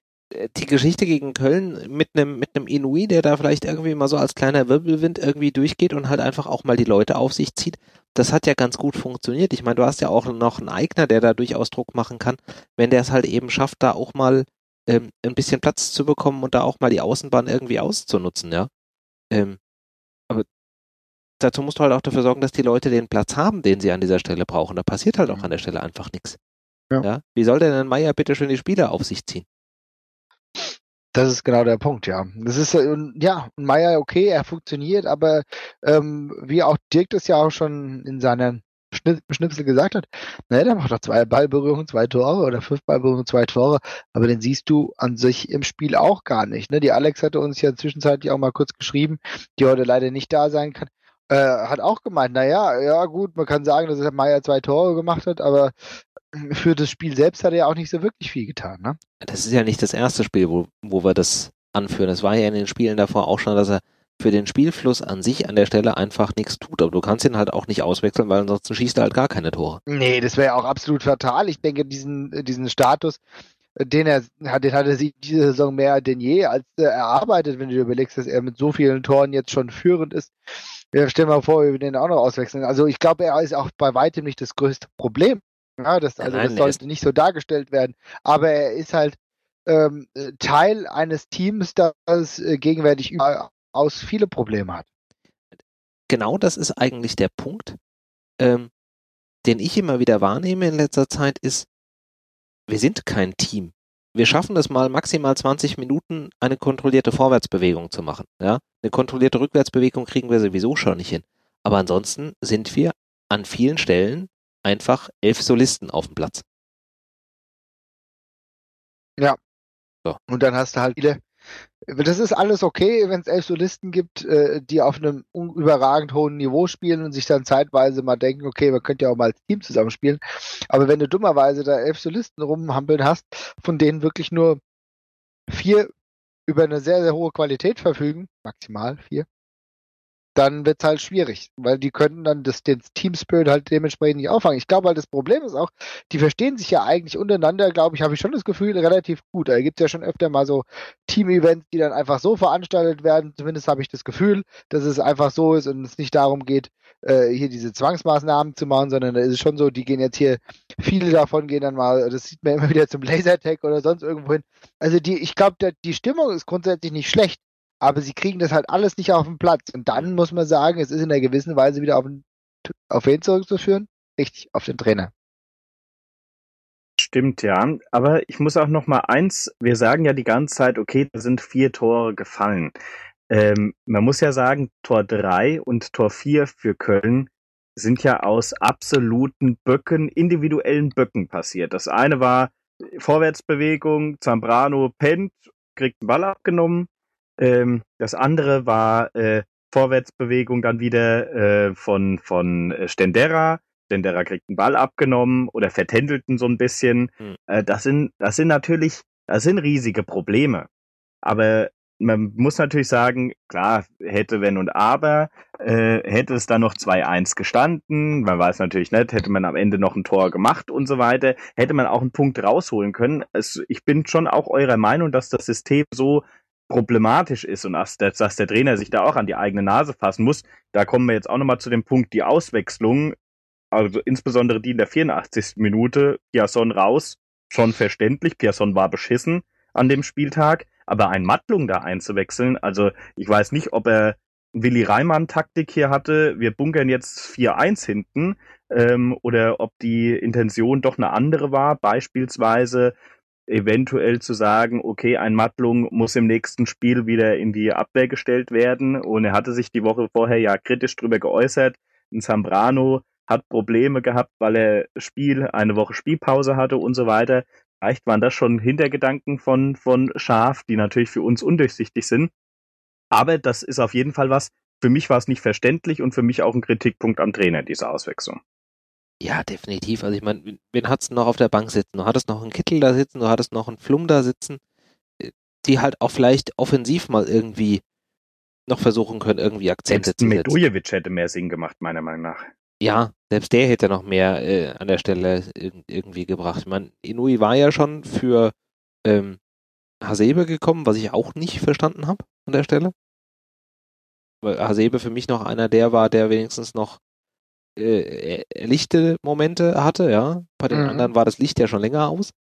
Die Geschichte gegen Köln mit einem mit einem Inui, der da vielleicht irgendwie mal so als kleiner Wirbelwind irgendwie durchgeht und halt einfach auch mal die Leute auf sich zieht, das hat ja ganz gut funktioniert. Ich meine, du hast ja auch noch einen Eigner, der da durchaus Druck machen kann, wenn der es halt eben schafft, da auch mal ähm, ein bisschen Platz zu bekommen und da auch mal die Außenbahn irgendwie auszunutzen, ja. Ähm, aber dazu musst du halt auch dafür sorgen, dass die Leute den Platz haben, den sie an dieser Stelle brauchen. Da passiert halt auch an der Stelle einfach nichts.
Ja.
Ja? Wie soll denn ein Meier bitte schön die Spieler auf sich ziehen?
Das ist genau der Punkt, ja. Das ist, äh, ja, Meier, okay, er funktioniert, aber ähm, wie auch Dirk das ja auch schon in seiner Schnipsel gesagt hat, naja, der macht doch zwei Ballberührungen, zwei Tore oder fünf Ballberührungen, zwei Tore, aber den siehst du an sich im Spiel auch gar nicht. Ne? Die Alex hatte uns ja zwischenzeitlich auch mal kurz geschrieben, die heute leider nicht da sein kann, äh, hat auch gemeint, naja, ja gut, man kann sagen, dass er Meier zwei Tore gemacht hat, aber für das Spiel selbst hat er ja auch nicht so wirklich viel getan. Ne?
Das ist ja nicht das erste Spiel, wo, wo wir das anführen. Es war ja in den Spielen davor auch schon, dass er für den Spielfluss an sich an der Stelle einfach nichts tut. Aber du kannst ihn halt auch nicht auswechseln, weil ansonsten schießt er halt gar keine Tore.
Nee, das wäre ja auch absolut fatal. Ich denke, diesen, diesen Status, den er hat, den hat er sich diese Saison mehr denn je als äh, erarbeitet, wenn du dir überlegst, dass er mit so vielen Toren jetzt schon führend ist. Ja, stell dir mal vor, wir den auch noch auswechseln. Also ich glaube, er ist auch bei weitem nicht das größte Problem. Ja, das, also
Nein,
das sollte nicht so dargestellt werden. Aber er ist halt ähm, Teil eines Teams, das äh, gegenwärtig überaus viele Probleme hat.
Genau das ist eigentlich der Punkt, ähm, den ich immer wieder wahrnehme in letzter Zeit, ist, wir sind kein Team. Wir schaffen es mal maximal zwanzig Minuten, eine kontrollierte Vorwärtsbewegung zu machen. Ja? Eine kontrollierte Rückwärtsbewegung kriegen wir sowieso schon nicht hin. Aber ansonsten sind wir an vielen Stellen einfach elf Solisten auf dem Platz.
Ja.
So.
Und dann hast du halt viele. Das ist alles okay, wenn es elf Solisten gibt, äh, die auf einem überragend hohen Niveau spielen und sich dann zeitweise mal denken, okay, man könnte ja auch mal als Team zusammenspielen. Aber wenn du dummerweise da elf Solisten rumhampeln hast, von denen wirklich nur vier über eine sehr, sehr hohe Qualität verfügen, maximal vier, dann wird es halt schwierig, weil die können dann das, den Team-Spirit halt dementsprechend nicht auffangen. Ich glaube halt, das Problem ist auch, die verstehen sich ja eigentlich untereinander, glaube ich, habe ich schon das Gefühl, relativ gut. Da gibt es ja schon öfter mal so Team-Events, die dann einfach so veranstaltet werden. Zumindest habe ich das Gefühl, dass es einfach so ist und es nicht darum geht, äh, hier diese Zwangsmaßnahmen zu machen, sondern da ist es schon so, die gehen jetzt hier, viele davon gehen dann mal, das sieht man immer wieder zum Lasertag oder sonst irgendwo hin. Also die, ich glaube, die Stimmung ist grundsätzlich nicht schlecht. Aber sie kriegen das halt alles nicht auf den Platz. Und dann muss man sagen, es ist in einer gewissen Weise wieder auf, den, auf wen zurückzuführen? Richtig, auf den Trainer.
Stimmt, ja. Aber ich muss auch noch mal eins, wir sagen ja die ganze Zeit, okay, da sind vier Tore gefallen. Ähm, man muss ja sagen, Tor drei und Tor vier für Köln sind ja aus absoluten Böcken, individuellen Böcken passiert. Das eine war Vorwärtsbewegung, Zambrano pennt, kriegt den Ball abgenommen. Ähm, das andere war äh, Vorwärtsbewegung dann wieder äh, von, von Stendera. Stendera kriegt den Ball abgenommen oder vertändelt ihn so ein bisschen. Mhm. Äh, das sind, das sind natürlich, das sind riesige Probleme. Aber man muss natürlich sagen, klar, hätte, wenn und aber, äh, hätte es dann noch zwei eins gestanden, man weiß natürlich nicht, hätte man am Ende noch ein Tor gemacht und so weiter, hätte man auch einen Punkt rausholen können. Es, ich bin schon auch eurer Meinung, dass das System so problematisch ist und dass der, dass der Trainer sich da auch an die eigene Nase fassen muss. Da kommen wir jetzt auch nochmal zu dem Punkt, die Auswechslung, also insbesondere die in der vierundachtzigsten Minute, Piasson raus, schon verständlich, Piasson war beschissen an dem Spieltag, aber ein Mattlung da einzuwechseln, also ich weiß nicht, ob er Willi Reimann-Taktik hier hatte, wir bunkern jetzt vier eins hinten, ähm, oder ob die Intention doch eine andere war, beispielsweise eventuell zu sagen, okay, ein Mattlung muss im nächsten Spiel wieder in die Abwehr gestellt werden und er hatte sich die Woche vorher ja kritisch drüber geäußert, ein Zambrano hat Probleme gehabt, weil er Spiel, eine Woche Spielpause hatte und so weiter. Vielleicht waren das schon Hintergedanken von, von Schaaf, die natürlich für uns undurchsichtig sind. Aber das ist auf jeden Fall was, für mich war es nicht verständlich und für mich auch ein Kritikpunkt am Trainer, diese Auswechslung.
Ja, definitiv. Also ich meine, wen hattest du noch auf der Bank sitzen? Du hattest noch einen Kittel da sitzen, du hattest noch einen Flum da sitzen, die halt auch vielleicht offensiv mal irgendwie noch versuchen können, irgendwie Akzente
selbst
zu setzen.
Medujevic hätte mehr Sinn gemacht, meiner Meinung nach.
Ja, selbst der hätte noch mehr äh, an der Stelle ir- irgendwie gebracht. Ich meine, Inui war ja schon für ähm, Hasebe gekommen, was ich auch nicht verstanden habe an der Stelle. Weil Hasebe für mich noch einer der war, der wenigstens noch äh, lichte Momente hatte, ja. Bei den
Mhm.
anderen war das Licht ja schon länger aus.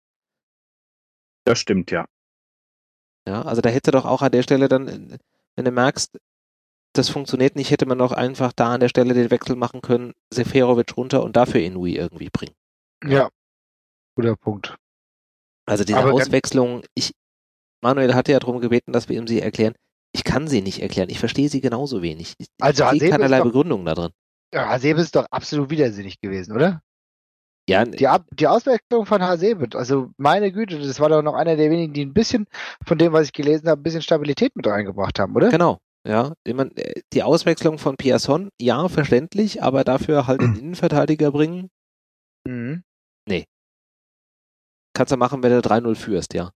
Das stimmt, ja.
Ja, also da hätte doch auch an der Stelle dann, wenn du merkst, das funktioniert nicht, hätte man doch einfach da an der Stelle den Wechsel machen können, Seferovic runter und dafür Inui irgendwie bringen.
Ja, guter Punkt.
Also diese
Aber
Auswechslung, ich, Manuel hatte ja darum gebeten, dass wir ihm sie erklären. Ich kann sie nicht erklären. Ich verstehe sie genauso wenig. Ich
Also
sehe
Hasebe ist
keinerlei
doch-
Begründung da drin.
Ja, Hasebe ist doch absolut widersinnig gewesen, oder?
Ja,
Die, Ab die Auswechslung von Hasebe, also meine Güte, das war doch noch einer der wenigen, die ein bisschen, von dem, was ich gelesen habe, ein bisschen Stabilität mit reingebracht haben, oder?
genau. Ja, ich mein, die Auswechslung von Pierson, ja, verständlich, aber dafür halt den Innenverteidiger bringen,
Mhm.
nee. Kannst du machen, wenn du drei null führst, ja.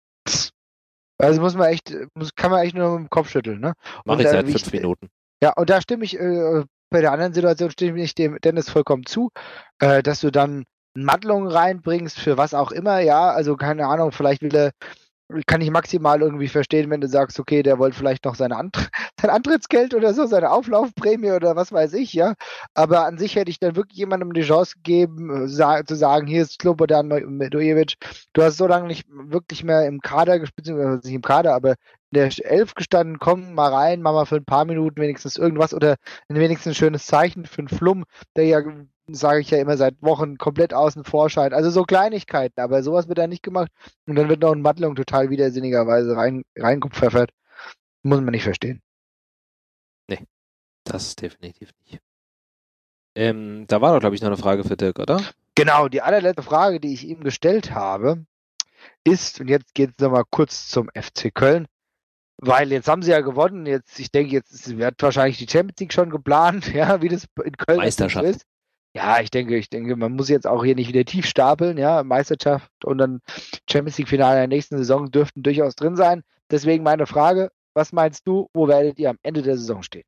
Also muss man echt, muss, kann man echt nur mit dem Kopf schütteln, ne?
Mach
Und
ich
da,
seit
wie
fünf
ich,
Minuten.
ja, und da stimme ich, äh, bei der anderen Situation stimme ich dem Dennis vollkommen zu, äh, dass du dann Mattlungen reinbringst für was auch immer, ja, also keine Ahnung, vielleicht will er, kann ich maximal irgendwie verstehen, wenn du sagst, okay, der wollte vielleicht noch seine Ant sein Antrittsgeld oder so, seine Auflaufprämie oder was weiß ich, ja. Aber an sich hätte ich dann wirklich jemandem die Chance gegeben, sa zu sagen, hier ist Slobodan Medojevic, du hast so lange nicht wirklich mehr im Kader gespielt, beziehungsweise nicht im Kader, aber in der Elf gestanden, komm mal rein, mach mal für ein paar Minuten wenigstens irgendwas oder wenigstens ein schönes Zeichen für einen Flum, der ja, sage ich ja immer seit Wochen, komplett außen vor scheint. Also so Kleinigkeiten, aber sowas wird da nicht gemacht. Und dann wird noch ein Mattlung total widersinnigerweise rein, reingepfeffert. Muss man nicht verstehen.
Nee, das definitiv nicht. Ähm, da war doch, glaube ich, noch eine Frage für Dirk, oder?
Genau, die allerletzte Frage, die ich ihm gestellt habe, ist, und jetzt geht es nochmal kurz zum F C Köln, weil jetzt haben sie ja gewonnen, jetzt, ich denke, jetzt wird wahrscheinlich die Champions League schon geplant, ja, wie das in Köln
Meisterschaft.
so ist. Ja, ich denke, ich denke, man muss jetzt auch hier nicht wieder tief stapeln, ja, Meisterschaft und dann Champions League Finale der nächsten Saison dürften durchaus drin sein. Deswegen meine Frage, was meinst du, wo werdet ihr am Ende der Saison stehen?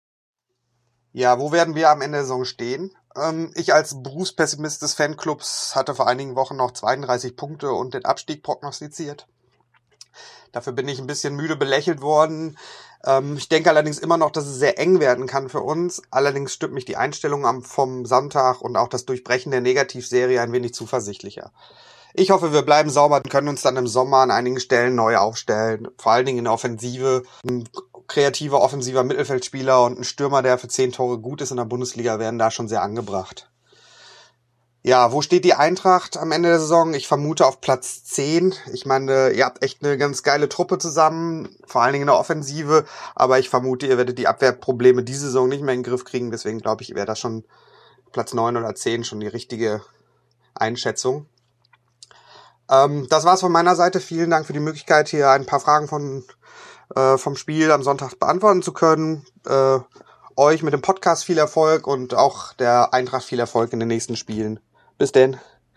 Ja, wo werden wir am Ende der Saison stehen? Ähm, ich als Berufspessimist des Fanclubs hatte vor einigen Wochen noch zweiunddreißig Punkte und den Abstieg prognostiziert. Dafür bin ich ein bisschen müde belächelt worden. Ähm, ich denke allerdings immer noch, dass es sehr eng werden kann für uns. Allerdings stimmt mich die Einstellung am, vom Sonntag und auch das Durchbrechen der Negativserie ein wenig zuversichtlicher. Ich hoffe, wir bleiben sauber und können uns dann im Sommer an einigen Stellen neu aufstellen. Vor allen Dingen in der Offensive. Ein kreativer, offensiver Mittelfeldspieler und ein Stürmer, der für zehn Tore gut ist in der Bundesliga, werden da schon sehr angebracht. Ja, wo steht die Eintracht am Ende der Saison? Ich vermute auf Platz zehn. Ich meine, ihr habt echt eine ganz geile Truppe zusammen, vor allen Dingen in der Offensive. Aber ich vermute, ihr werdet die Abwehrprobleme diese Saison nicht mehr in den Griff kriegen. Deswegen glaube ich, wäre das schon Platz neun oder zehn schon die richtige Einschätzung. Ähm, das war's von meiner Seite. Vielen Dank für die Möglichkeit, hier ein paar Fragen von äh, vom Spiel am Sonntag beantworten zu können. Äh, euch mit dem Podcast viel Erfolg und auch der Eintracht viel Erfolg in den nächsten Spielen. Bis denn.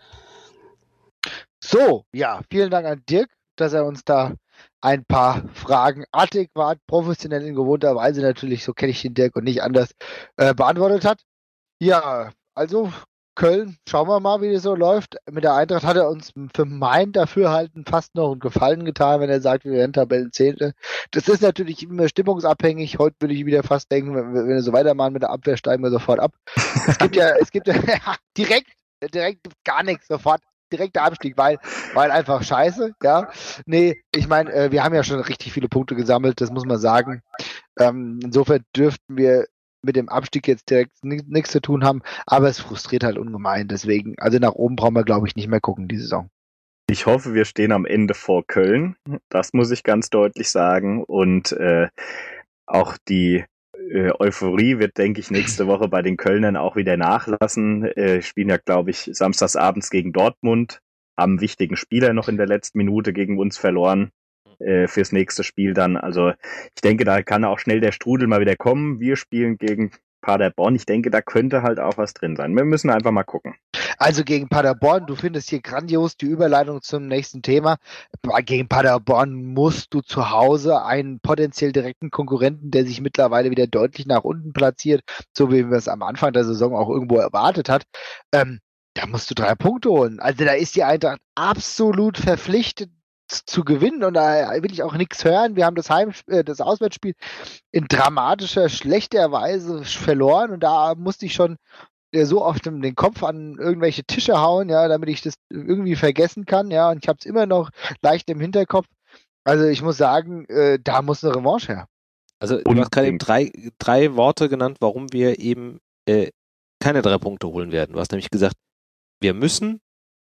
So, ja, vielen Dank an Dirk, dass er uns da ein paar Fragen adäquat, professionell in gewohnter Weise natürlich, so kenne ich den Dirk und nicht anders, äh, beantwortet hat. Ja, also Köln, schauen wir mal, wie das so läuft. Mit der Eintracht hat er uns für mein Dafürhalten fast noch einen Gefallen getan, wenn er sagt, wir werden Tabellenzehnte. Das ist natürlich immer stimmungsabhängig. Heute würde ich wieder fast denken, wenn, wenn wir so weitermachen mit der Abwehr, steigen wir sofort ab. Es gibt ja, es gibt ja direkt, direkt gibt's gar nichts, sofort direkter Abstieg, weil, weil einfach scheiße, ja. Nee, ich meine, äh, wir haben ja schon richtig viele Punkte gesammelt, das muss man sagen. Ähm, insofern dürften wir mit dem Abstieg jetzt direkt nichts zu tun haben, aber es frustriert halt ungemein, deswegen, also nach oben brauchen wir, glaube ich, nicht mehr gucken, die Saison.
Ich hoffe, wir stehen am Ende vor Köln, das muss ich ganz deutlich sagen, und äh, auch die äh, Euphorie wird, denke ich, nächste Woche bei den Kölnern auch wieder nachlassen. Äh, spielen ja, glaube ich, samstagsabends gegen Dortmund, haben einen wichtigen Spieler noch in der letzten Minute gegen uns verloren äh, fürs nächste Spiel dann. Also ich denke, da kann auch schnell der Strudel mal wieder kommen. Wir spielen gegen Paderborn. Ich denke, da könnte halt auch was drin sein. Wir müssen einfach mal gucken.
Also gegen Paderborn, du findest hier grandios die Überleitung zum nächsten Thema. Gegen Paderborn musst du zu Hause einen potenziell direkten Konkurrenten, der sich mittlerweile wieder deutlich nach unten platziert, so wie wir es am Anfang der Saison auch irgendwo erwartet hat, ähm, da musst du drei Punkte holen. Also da ist die Eintracht absolut verpflichtet zu gewinnen und da will ich auch nichts hören. Wir haben das Heim, äh, das Auswärtsspiel in dramatischer, schlechter Weise verloren und da musste ich schon äh, so oft den Kopf an irgendwelche Tische hauen, ja, damit ich das irgendwie vergessen kann, ja, und ich habe es immer noch leicht im Hinterkopf. Also ich muss sagen, äh, da muss eine Revanche her.
Also du hast gerade eben drei, drei Worte genannt, warum wir eben äh, keine drei Punkte holen werden. Du hast nämlich gesagt, wir müssen,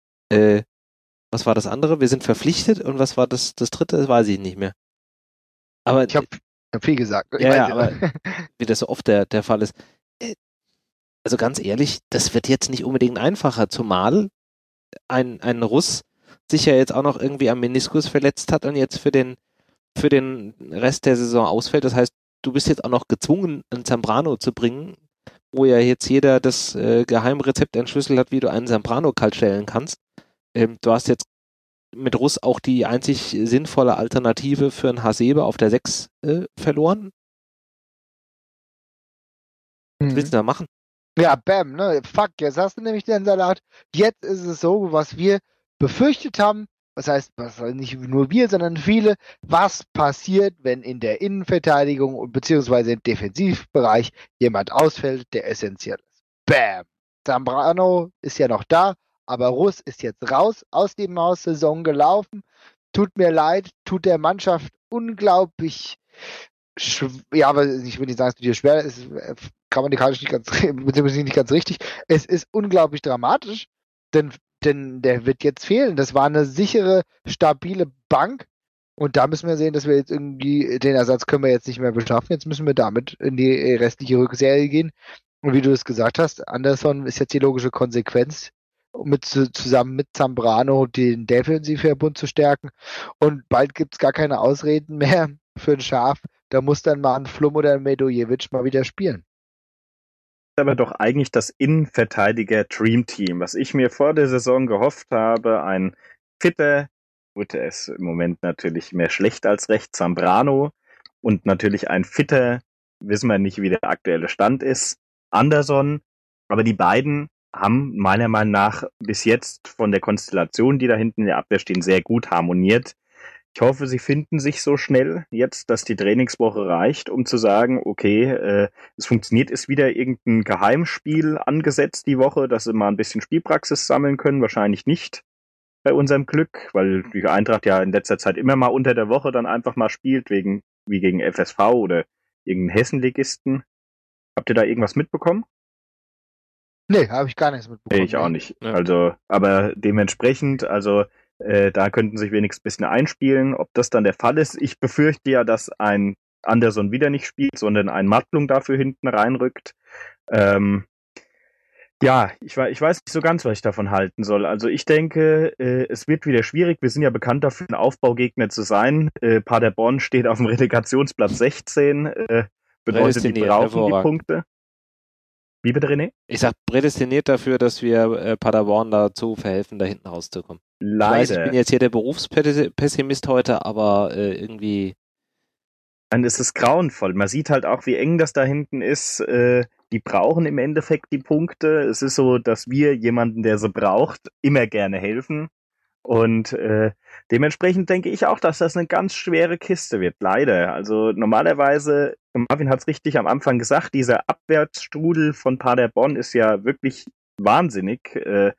äh, was war das andere? Wir sind verpflichtet und was war das, das dritte? Das weiß ich nicht mehr. Aber
ich habe hab viel gesagt.
Ja, ja, aber wie das so oft der, der Fall ist, äh, also ganz ehrlich, das wird jetzt nicht unbedingt einfacher, zumal ein, ein Russ sich ja jetzt auch noch irgendwie am Meniskus verletzt hat und jetzt für den, für den Rest der Saison ausfällt. Das heißt, du bist jetzt auch noch gezwungen, einen Zambrano zu bringen, wo ja jetzt jeder das äh, Geheimrezept entschlüsselt hat, wie du einen Zambrano kalt stellen kannst. Ähm, du hast jetzt mit Russ auch die einzig sinnvolle Alternative für einen Hasebe auf der sechs äh, verloren. Was
Mhm.
willst du da machen?
Ja, bam, ne? Fuck, jetzt hast du nämlich den Salat. Jetzt ist es so, was wir befürchtet haben, was heißt, was nicht nur wir, sondern viele, was passiert, wenn in der Innenverteidigung bzw. im Defensivbereich jemand ausfällt, der essentiell ist. Bam! Zambrano ist ja noch da, aber Russ ist jetzt raus aus dem Maus-Saison gelaufen. Tut mir leid, tut der Mannschaft unglaublich schw- ja, aber ich will nicht sagen, es tut dir schwer, es ist äh, grammatikalisch nicht ganz, beziehungsweise nicht ganz richtig. Es ist unglaublich dramatisch, denn, denn der wird jetzt fehlen. Das war eine sichere, stabile Bank. Und da müssen wir sehen, dass wir jetzt irgendwie, den Ersatz können wir jetzt nicht mehr beschaffen. Jetzt müssen wir damit in die restliche Rückserie gehen. Und wie du es gesagt hast, Anderson ist jetzt die logische Konsequenz, mit, zusammen mit Zambrano den Defensivverbund zu stärken. Und bald gibt es gar keine Ausreden mehr für ein Schaf. Da muss dann mal ein Flum oder ein Medojevic mal wieder spielen.
Aber doch eigentlich das Innenverteidiger-Dream-Team, was ich mir vor der Saison gehofft habe, ein fitter, gut, er ist im Moment natürlich mehr schlecht als recht, Zambrano und natürlich ein fitter, wissen wir nicht, wie der aktuelle Stand ist, Anderson, aber die beiden haben meiner Meinung nach bis jetzt von der Konstellation, die da hinten in der Abwehr stehen, sehr gut harmoniert. Ich hoffe, sie finden sich so schnell jetzt, dass die Trainingswoche reicht, um zu sagen, okay, äh, es funktioniert, ist wieder irgendein Geheimspiel angesetzt die Woche, dass sie mal ein bisschen Spielpraxis sammeln können. Wahrscheinlich nicht bei unserem Glück, weil die Eintracht ja in letzter Zeit immer mal unter der Woche dann einfach mal spielt, wegen wie gegen F S V oder irgendeinen Hessenligisten. Habt ihr da irgendwas mitbekommen?
Nee, habe ich gar nichts mitbekommen.
Ich auch nicht. Ja. Also, aber dementsprechend, also äh, da könnten sich wenigstens ein bisschen einspielen. Ob das dann der Fall ist, ich befürchte ja, dass ein Anderson wieder nicht spielt, sondern ein Mattlung dafür hinten reinrückt. Ähm, ja, ich, ich weiß nicht so ganz, was ich davon halten soll. Also ich denke, äh, es wird wieder schwierig. Wir sind ja bekannt dafür, ein Aufbaugegner zu sein. Äh, Paderborn steht auf dem Relegationsplatz sechzehn. Äh, bedeutet, die brauchen die Punkte. Wie bitte, René?
Ich sag prädestiniert dafür, dass wir äh, Paderborn dazu verhelfen, da hinten rauszukommen.
Leider.
Ich weiß, ich bin jetzt hier der Berufspessimist heute, aber äh, irgendwie...
Dann ist es grauenvoll. Man sieht halt auch, wie eng das da hinten ist. Äh, die brauchen im Endeffekt die Punkte. Es ist so, dass wir jemanden, der sie braucht, immer gerne helfen. Und äh, dementsprechend denke ich auch, dass das eine ganz schwere Kiste wird, leider. Also normalerweise, Marvin hat es richtig am Anfang gesagt, dieser Abwärtsstrudel von Paderborn ist ja wirklich wahnsinnig. Äh,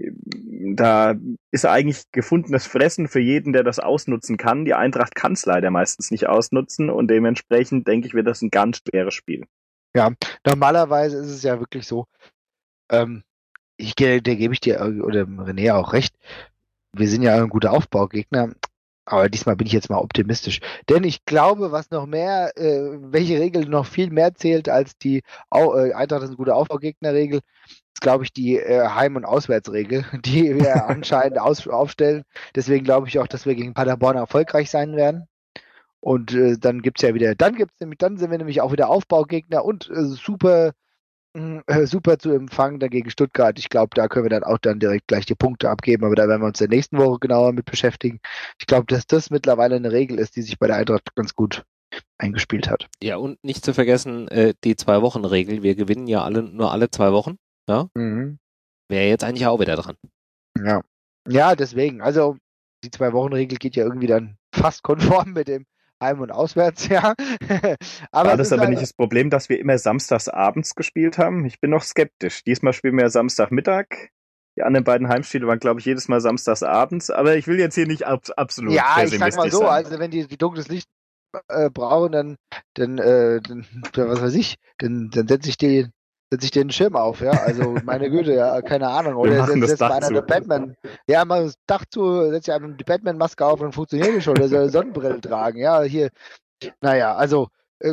da ist eigentlich gefundenes Fressen für jeden, der das ausnutzen kann. Die Eintracht kann es leider meistens nicht ausnutzen und dementsprechend denke ich, wird das ein ganz schweres Spiel.
Ja, normalerweise ist es ja wirklich so, ähm, ich, da gebe ich dir oder René auch recht, wir sind ja ein guter Aufbaugegner, aber diesmal bin ich jetzt mal optimistisch. Denn ich glaube, was noch mehr, äh, welche Regel noch viel mehr zählt als die Au äh, Eintracht ist ein guter Aufbaugegner-Regel, ist, glaube ich, die äh, Heim- und Auswärtsregel, die wir anscheinend aus aufstellen. Deswegen glaube ich auch, dass wir gegen Paderborn erfolgreich sein werden. Und äh, dann gibt's ja wieder, dann gibt's nämlich, dann sind wir nämlich auch wieder Aufbaugegner und äh, super äh, super zu empfangen dagegen Stuttgart. Ich glaube, da können wir dann auch dann direkt gleich die Punkte abgeben, aber da werden wir uns in der nächsten Woche genauer mit beschäftigen. Ich glaube, dass das mittlerweile eine Regel ist, die sich bei der Eintracht ganz gut eingespielt hat.
Ja, und nicht zu vergessen, äh, die Zwei-Wochen-Regel. Wir gewinnen ja alle nur alle zwei Wochen. Ja?
Mhm.
Wäre jetzt eigentlich auch wieder dran.
Ja. Ja, deswegen. Also, die Zwei-Wochen-Regel geht ja irgendwie dann fast konform mit dem Heim- und Auswärts, ja.
aber War das aber halt nicht das Problem, dass wir immer samstags abends gespielt haben? Ich bin noch skeptisch. Diesmal spielen wir ja Samstagmittag. Die anderen beiden Heimspiele waren, glaube ich, jedes Mal samstags abends. Aber ich will jetzt hier nicht ab, absolut
ja,
pessimistisch
ich sag mal so,
sein.
also wenn die, die dunkles Licht äh, brauchen, dann, dann, äh, dann, was weiß ich, dann, dann setze ich die setze ich den Schirm auf, ja, also meine Güte, ja, keine Ahnung. Oder setzt setz mal einer der Batman, ja, mal das Dach zu, setzt ja einem die Batman-Maske auf und funktioniert die schon, oder soll Sonnenbrille tragen, ja, hier, naja, also, äh,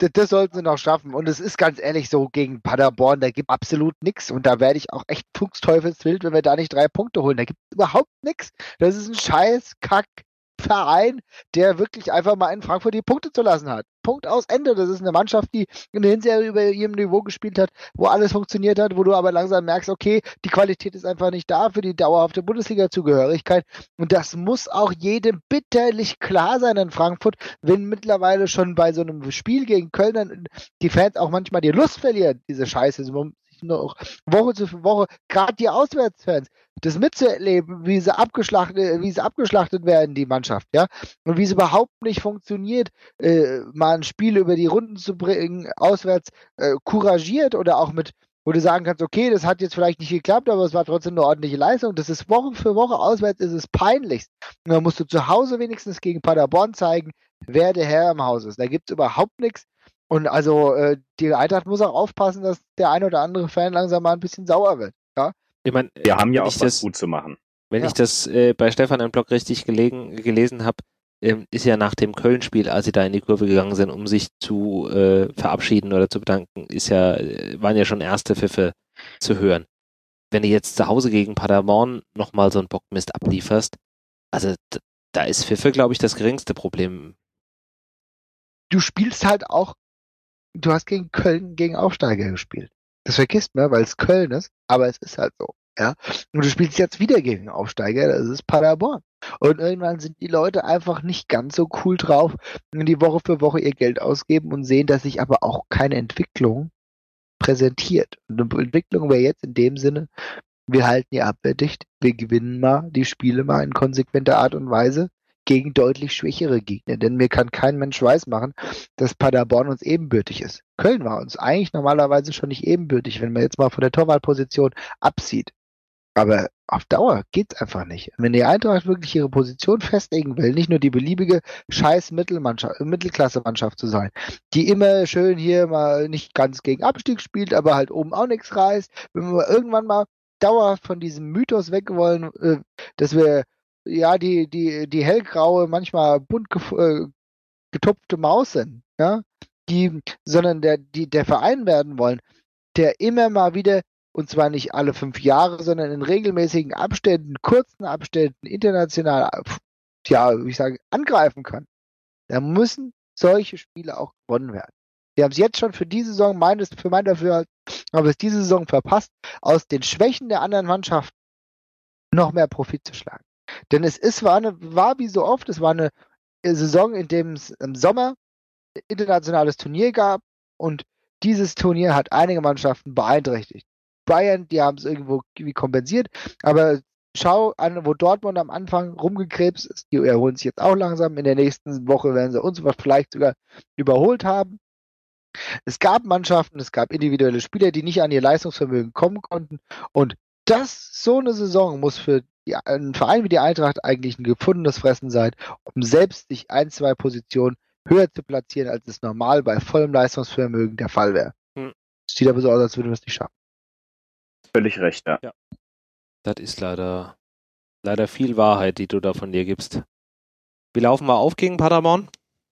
das, das sollten sie noch schaffen. Und es ist ganz ehrlich so, gegen Paderborn, da gibt absolut nichts. Und da werde ich auch echt fuchsteufelswild, wenn wir da nicht drei Punkte holen. Da gibt es überhaupt nichts. Das ist ein scheiß Kack. Verein, der wirklich einfach mal in Frankfurt die Punkte zu lassen hat. Punkt aus Ende. Das ist eine Mannschaft, die in der Hinserie über ihrem Niveau gespielt hat, wo alles funktioniert hat, wo du aber langsam merkst, okay, die Qualität ist einfach nicht da für die dauerhafte Bundesliga-Zugehörigkeit. Und das muss auch jedem bitterlich klar sein in Frankfurt, wenn mittlerweile schon bei so einem Spiel gegen Köln dann die Fans auch manchmal die Lust verlieren, diese Scheiße, noch Woche zu Woche, gerade die Auswärtsfans, das mitzuerleben, wie sie abgeschlachtet, wie sie abgeschlachtet werden, die Mannschaft, ja, und wie es überhaupt nicht funktioniert, äh, mal ein Spiel über die Runden zu bringen, auswärts äh, couragiert oder auch mit, wo du sagen kannst, okay, das hat jetzt vielleicht nicht geklappt, aber es war trotzdem eine ordentliche Leistung. Das ist Woche für Woche auswärts, ist es peinlich. Und dann musst du zu Hause wenigstens gegen Paderborn zeigen, wer der Herr im Haus ist. Da gibt es überhaupt nichts. Und also äh, die Eintracht muss auch aufpassen, dass der ein oder andere Fan langsam mal ein bisschen sauer wird. Ja?
Ich meine, wir haben ja auch was das, gut zu machen.
Wenn ja. ich das äh, bei Stefan im Blog richtig gelegen, gelesen habe, ähm, ist ja nach dem Köln-Spiel, als sie da in die Kurve gegangen sind, um sich zu äh, verabschieden oder zu bedanken, ist ja, waren ja schon erste Pfiffe zu hören. Wenn du jetzt zu Hause gegen Paderborn nochmal so einen Bockmist ablieferst, also d- da ist Pfiffe, glaube ich, das geringste Problem.
Du spielst halt auch Du hast gegen Köln gegen Aufsteiger gespielt. Das vergisst man, weil es Köln ist, aber es ist halt so. Ja? Und du spielst jetzt wieder gegen Aufsteiger, das ist Paderborn. Und irgendwann sind die Leute einfach nicht ganz so cool drauf, wenn die Woche für Woche ihr Geld ausgeben und sehen, dass sich aber auch keine Entwicklung präsentiert. Und eine Entwicklung wäre jetzt in dem Sinne, wir halten die Abwehr dicht, wir gewinnen mal die Spiele mal in konsequenter Art und Weise gegen deutlich schwächere Gegner, denn mir kann kein Mensch weismachen, dass Paderborn uns ebenbürtig ist. Köln war uns eigentlich normalerweise schon nicht ebenbürtig, wenn man jetzt mal von der Torwartposition absieht. Aber auf Dauer geht's einfach nicht. Wenn die Eintracht wirklich ihre Position festlegen will, nicht nur die beliebige scheiß Mittelmannschaft, Mittelklasse-Mannschaft zu sein, die immer schön hier mal nicht ganz gegen Abstieg spielt, aber halt oben auch nichts reißt, wenn wir irgendwann mal dauerhaft von diesem Mythos weg wollen, dass wir ja, die, die, die hellgraue, manchmal bunt gef- äh, getupfte Maus sind, ja, die, sondern der, die, der Verein werden wollen, der immer mal wieder, und zwar nicht alle fünf Jahre, sondern in regelmäßigen Abständen, kurzen Abständen, international, ja, ich sage, angreifen kann. Da müssen solche Spiele auch gewonnen werden. Wir haben es jetzt schon für diese Saison, meines, für mein Dafürhalten, haben wir es diese Saison verpasst, aus den Schwächen der anderen Mannschaften noch mehr Profit zu schlagen. Denn es ist, war, eine, war wie so oft, es war eine Saison, in dem es im Sommer ein internationales Turnier gab und dieses Turnier hat einige Mannschaften beeinträchtigt. Bayern, die haben es irgendwo wie kompensiert, aber schau an, wo Dortmund am Anfang rumgekrebst ist, die erholen sich jetzt auch langsam, in der nächsten Woche werden sie uns vielleicht sogar überholt haben. Es gab Mannschaften, es gab individuelle Spieler, die nicht an ihr Leistungsvermögen kommen konnten und das, so eine Saison muss für die, ein Verein wie die Eintracht eigentlich ein gefundenes Fressen sein, um selbst sich ein, zwei Positionen höher zu platzieren, als es normal bei vollem Leistungsvermögen der Fall wäre. Hm. Es sieht aber so aus, als würden wir es nicht schaffen.
Völlig recht, ja.
ja. Das ist leider, leider viel Wahrheit, die du da von dir gibst. Wir laufen mal auf gegen Paderborn.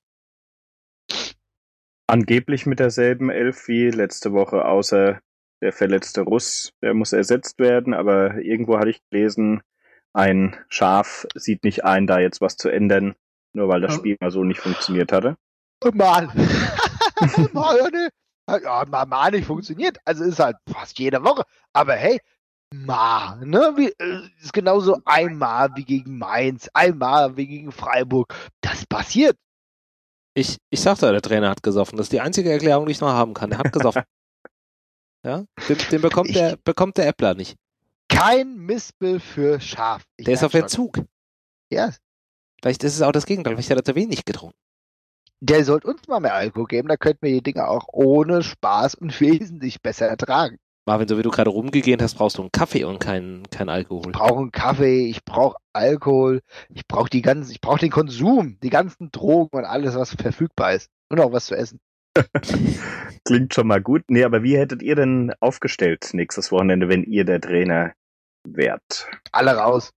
Angeblich mit derselben Elf wie letzte Woche, außer der verletzte Russ, der muss ersetzt werden, aber irgendwo hatte ich gelesen, ein Schaf sieht nicht ein, da jetzt was zu ändern, nur weil das Spiel mal so nicht funktioniert hatte.
Mal. mal, ne? Ja, mal, mal nicht funktioniert. Also ist halt fast jede Woche. Aber hey, mal, ne? Wie, ist genauso einmal wie gegen Mainz, einmal wie gegen Freiburg. Das passiert.
Ich, ich sagte, der Trainer hat gesoffen. Das ist die einzige Erklärung, die ich noch haben kann. Er hat gesoffen. Ja, den, den bekommt, ich, der, bekommt der Äppler nicht.
Kein Mispel für Schaf.
Ich der ist auf Entzug.
Ja.
Vielleicht ist es auch das Gegenteil. Vielleicht hat er zu wenig getrunken.
Der sollte uns mal mehr Alkohol geben. Da könnten wir die Dinge auch ohne Spaß und wesentlich besser ertragen.
Marvin, so wie du gerade rumgegeben hast, brauchst du einen Kaffee und keinen kein Alkohol.
Ich brauche einen Kaffee, ich brauche Alkohol, ich brauche die ganzen, ich brauche den Konsum, die ganzen Drogen und alles, was verfügbar ist. Und auch was zu essen.
Klingt schon mal gut. Nee, aber wie hättet ihr denn aufgestellt nächstes Wochenende, wenn ihr der Trainer wärt?
Alle raus.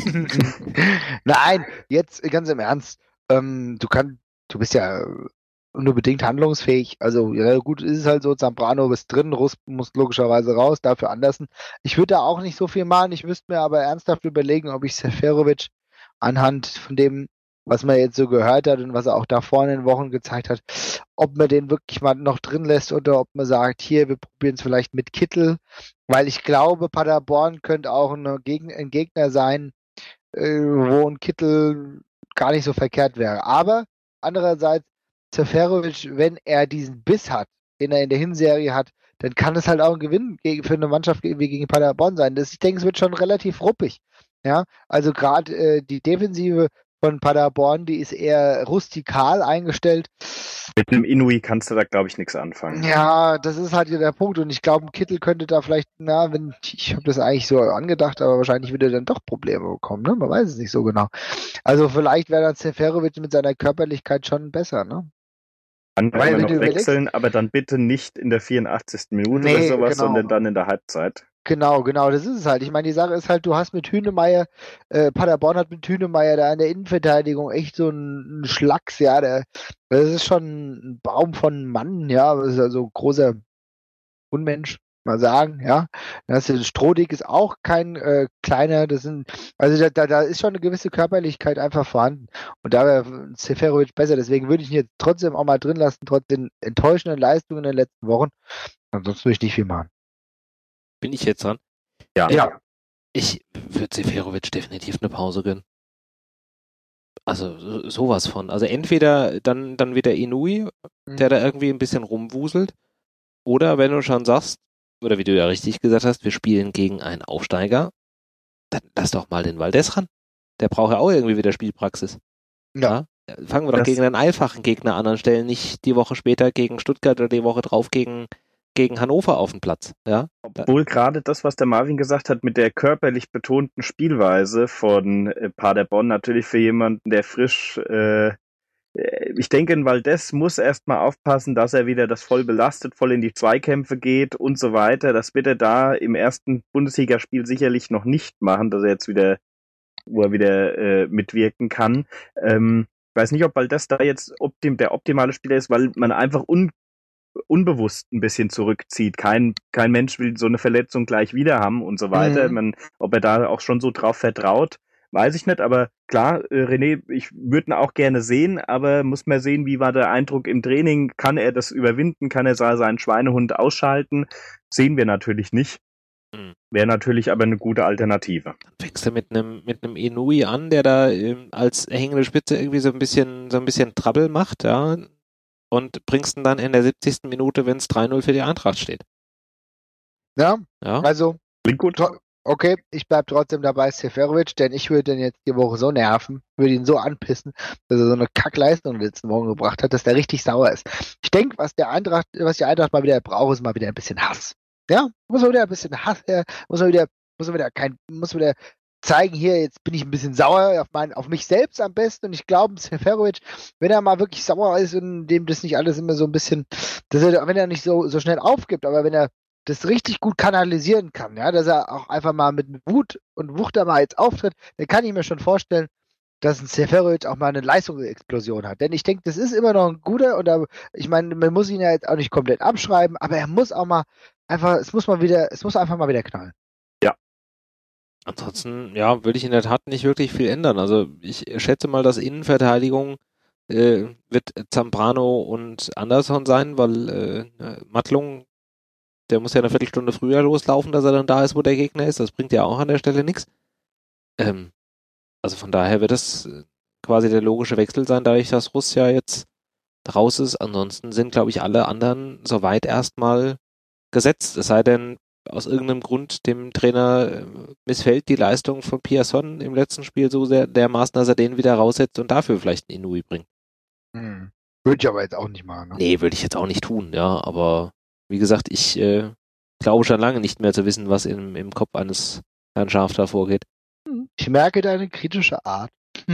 Nein, jetzt ganz im Ernst. Ähm, du kannst, du bist ja nur bedingt handlungsfähig. Also, ja, gut, ist es halt so, Zambrano ist drin, Russ muss logischerweise raus, dafür Andersen. Ich würde da auch nicht so viel machen, ich müsste mir aber ernsthaft überlegen, ob ich Seferovic anhand von dem, was man jetzt so gehört hat und was er auch da vorne in den Wochen gezeigt hat, ob man den wirklich mal noch drin lässt oder ob man sagt, hier, wir probieren es vielleicht mit Kittel, weil ich glaube, Paderborn könnte auch eine Geg- ein Gegner sein, äh, wo ein Kittel gar nicht so verkehrt wäre. Aber andererseits, Seferovic, wenn er diesen Biss hat, den er in der Hinserie hat, dann kann es halt auch ein Gewinn gegen, für eine Mannschaft wie gegen Paderborn sein. Das, ich denke, es wird schon relativ ruppig. Ja, also gerade äh, die Defensive von Paderborn, die ist eher rustikal eingestellt.
Mit einem Inui kannst du da, glaube ich, nichts anfangen.
Ja, das ist halt der Punkt. Und ich glaube, ein Kittel könnte da vielleicht, na, wenn, ich habe das eigentlich so angedacht, aber wahrscheinlich würde er dann doch Probleme bekommen, ne? Man weiß es nicht so genau. Also vielleicht wäre dann Seferovic mit seiner Körperlichkeit schon besser, ne?
Dann kann
Weil,
man
wenn
noch
du
wechseln, aber dann bitte nicht in der vierundachtzigsten Minute
Nee,
oder sowas,
genau.
sondern dann in der Halbzeit.
Genau, genau, das ist es halt. Ich meine, die Sache ist halt, du hast mit Hünemeyer, äh, Paderborn hat mit Hünemeyer da in der Innenverteidigung echt so einen Schlacks, ja, der, das ist schon ein Baum von einem Mann, ja, das ist also ein großer Unmensch, mal sagen, ja. Das ist, Strohdick ist auch kein äh, kleiner, das sind, also da, da, da ist schon eine gewisse Körperlichkeit einfach vorhanden. Und da wäre Seferovic besser, deswegen würde ich ihn jetzt trotzdem auch mal drin lassen, trotz den enttäuschenden Leistungen in den letzten Wochen. Ansonsten würde ich nicht viel machen.
Bin ich jetzt dran?
Ja.
Äh,
Ja.
Ich würde Seferovic definitiv eine Pause gönnen. Also so- sowas von. Also entweder dann, dann wieder Inui, der da irgendwie ein bisschen rumwuselt, oder wenn du schon sagst, oder wie du ja richtig gesagt hast, wir spielen gegen einen Aufsteiger, dann lass doch mal den Valdez ran. Der braucht ja auch irgendwie wieder Spielpraxis.
Ja.
Ja? Fangen wir doch
Das-
gegen einen einfachen Gegner an, anstellen nicht die Woche später gegen Stuttgart oder die Woche drauf gegen, gegen Hannover auf dem Platz. Ja?
Obwohl gerade das, was der Marvin gesagt hat, mit der körperlich betonten Spielweise von äh, Paderborn natürlich für jemanden, der frisch, äh, äh, ich denke, in Valdez muss erstmal aufpassen, dass er wieder das voll belastet, voll in die Zweikämpfe geht und so weiter. Das wird er da im ersten Bundesligaspiel sicherlich noch nicht machen, dass er jetzt wieder, wo er wieder äh, mitwirken kann. Ähm, ich weiß nicht, ob Valdez da jetzt optim, der optimale Spieler ist, weil man einfach un unbewusst ein bisschen zurückzieht. Kein, kein Mensch will so eine Verletzung gleich wieder haben und so weiter.
Mhm.
Man, ob er da auch schon so drauf vertraut, weiß ich nicht. Aber klar, äh, René, ich würde ihn auch gerne sehen, aber muss man sehen, wie war der Eindruck im Training? Kann er das überwinden? Kann er seinen Schweinehund ausschalten? Sehen wir natürlich nicht.
Mhm.
Wäre natürlich aber eine gute Alternative.
Dann fängst du mit einem mit einem Inui an, der da ähm, als hängende Spitze irgendwie so ein bisschen so ein bisschen Trouble macht, ja, und bringst ihn dann in der siebzigsten Minute, wenn es drei null für die Eintracht steht.
Ja,
Ja,
also,
Klingt gut.
to- okay, ich bleib trotzdem dabei, Seferovic, denn ich würde den jetzt die Woche so nerven, würde ihn so anpissen, dass er so eine Kackleistung in den letzten Wochen gebracht hat, dass der richtig sauer ist. Ich denke, was der Eintracht, was die Eintracht mal wieder braucht, ist mal wieder ein bisschen Hass. Ja, muss man wieder ein bisschen Hass her, muss man wieder, muss man wieder kein, muss man wieder zeigen, hier, jetzt bin ich ein bisschen sauer auf mein, auf mich selbst am besten. Und ich glaube, Seferovic, wenn er mal wirklich sauer ist und dem das nicht alles immer so ein bisschen, dass er, wenn er nicht so, so schnell aufgibt, aber wenn er das richtig gut kanalisieren kann, ja, dass er auch einfach mal mit Wut und Wucht da mal jetzt auftritt, dann kann ich mir schon vorstellen, dass ein Seferovic auch mal eine Leistungsexplosion hat. Denn ich denke, das ist immer noch ein guter, und da, ich meine, man muss ihn ja jetzt auch nicht komplett abschreiben, aber er muss auch mal einfach, es muss mal wieder, es muss einfach mal wieder knallen.
ansonsten, ja, würde ich in der Tat nicht wirklich viel ändern. Also ich schätze mal, dass Innenverteidigung äh, wird Zambrano und Anderson sein, weil äh, Mattlung, der muss ja eine Viertelstunde früher loslaufen, dass er dann da ist, wo der Gegner ist. Das bringt ja auch an der Stelle nichts. Ähm, also von daher wird das äh, quasi der logische Wechsel sein, dadurch, dass Russ ja jetzt raus ist. Ansonsten sind, glaube ich, alle anderen soweit erstmal gesetzt. Es sei denn, aus irgendeinem Grund dem Trainer äh, missfällt die Leistung von Pierson im letzten Spiel so sehr dermaßen, dass er den wieder raussetzt und dafür vielleicht einen Inui bringt.
Hm. Würde ich aber jetzt auch nicht machen. Ne?
Nee, würde ich jetzt auch nicht tun, ja, aber wie gesagt, ich äh, glaube schon lange nicht mehr zu wissen, was im, im Kopf eines Herrn Scharf da vorgeht.
Ich merke deine kritische Art.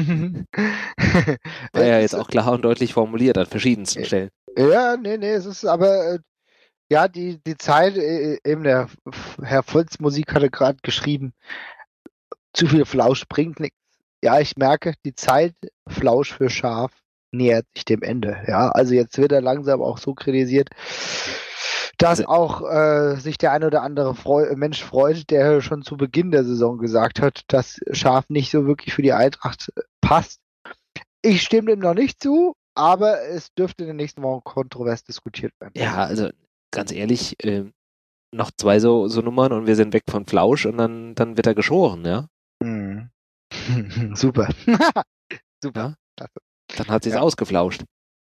War ja jetzt auch klar und deutlich formuliert an verschiedensten Stellen.
Ja, nee, nee, es ist aber, äh, ja, die, die Zeit, äh, eben der Herr Volksmusik hatte gerade geschrieben, zu viel Flausch bringt nichts. Ja, ich merke, die Zeit, Flausch für Schaf, nähert sich dem Ende. Ja, also jetzt wird er langsam auch so kritisiert, dass
Also-
auch äh, sich der ein oder andere Freu Mensch freut, der schon zu Beginn der Saison gesagt hat, dass Schaf nicht so wirklich für die Eintracht äh, passt. Ich stimme dem noch nicht zu, aber es dürfte in den nächsten Wochen kontrovers diskutiert werden.
Ja, also ganz ehrlich, äh, noch zwei so, so Nummern und wir sind weg von Flausch und dann, dann wird er geschoren, ja.
Mhm. Super. Super.
Dann hat sie es
Ja.
ausgeflauscht.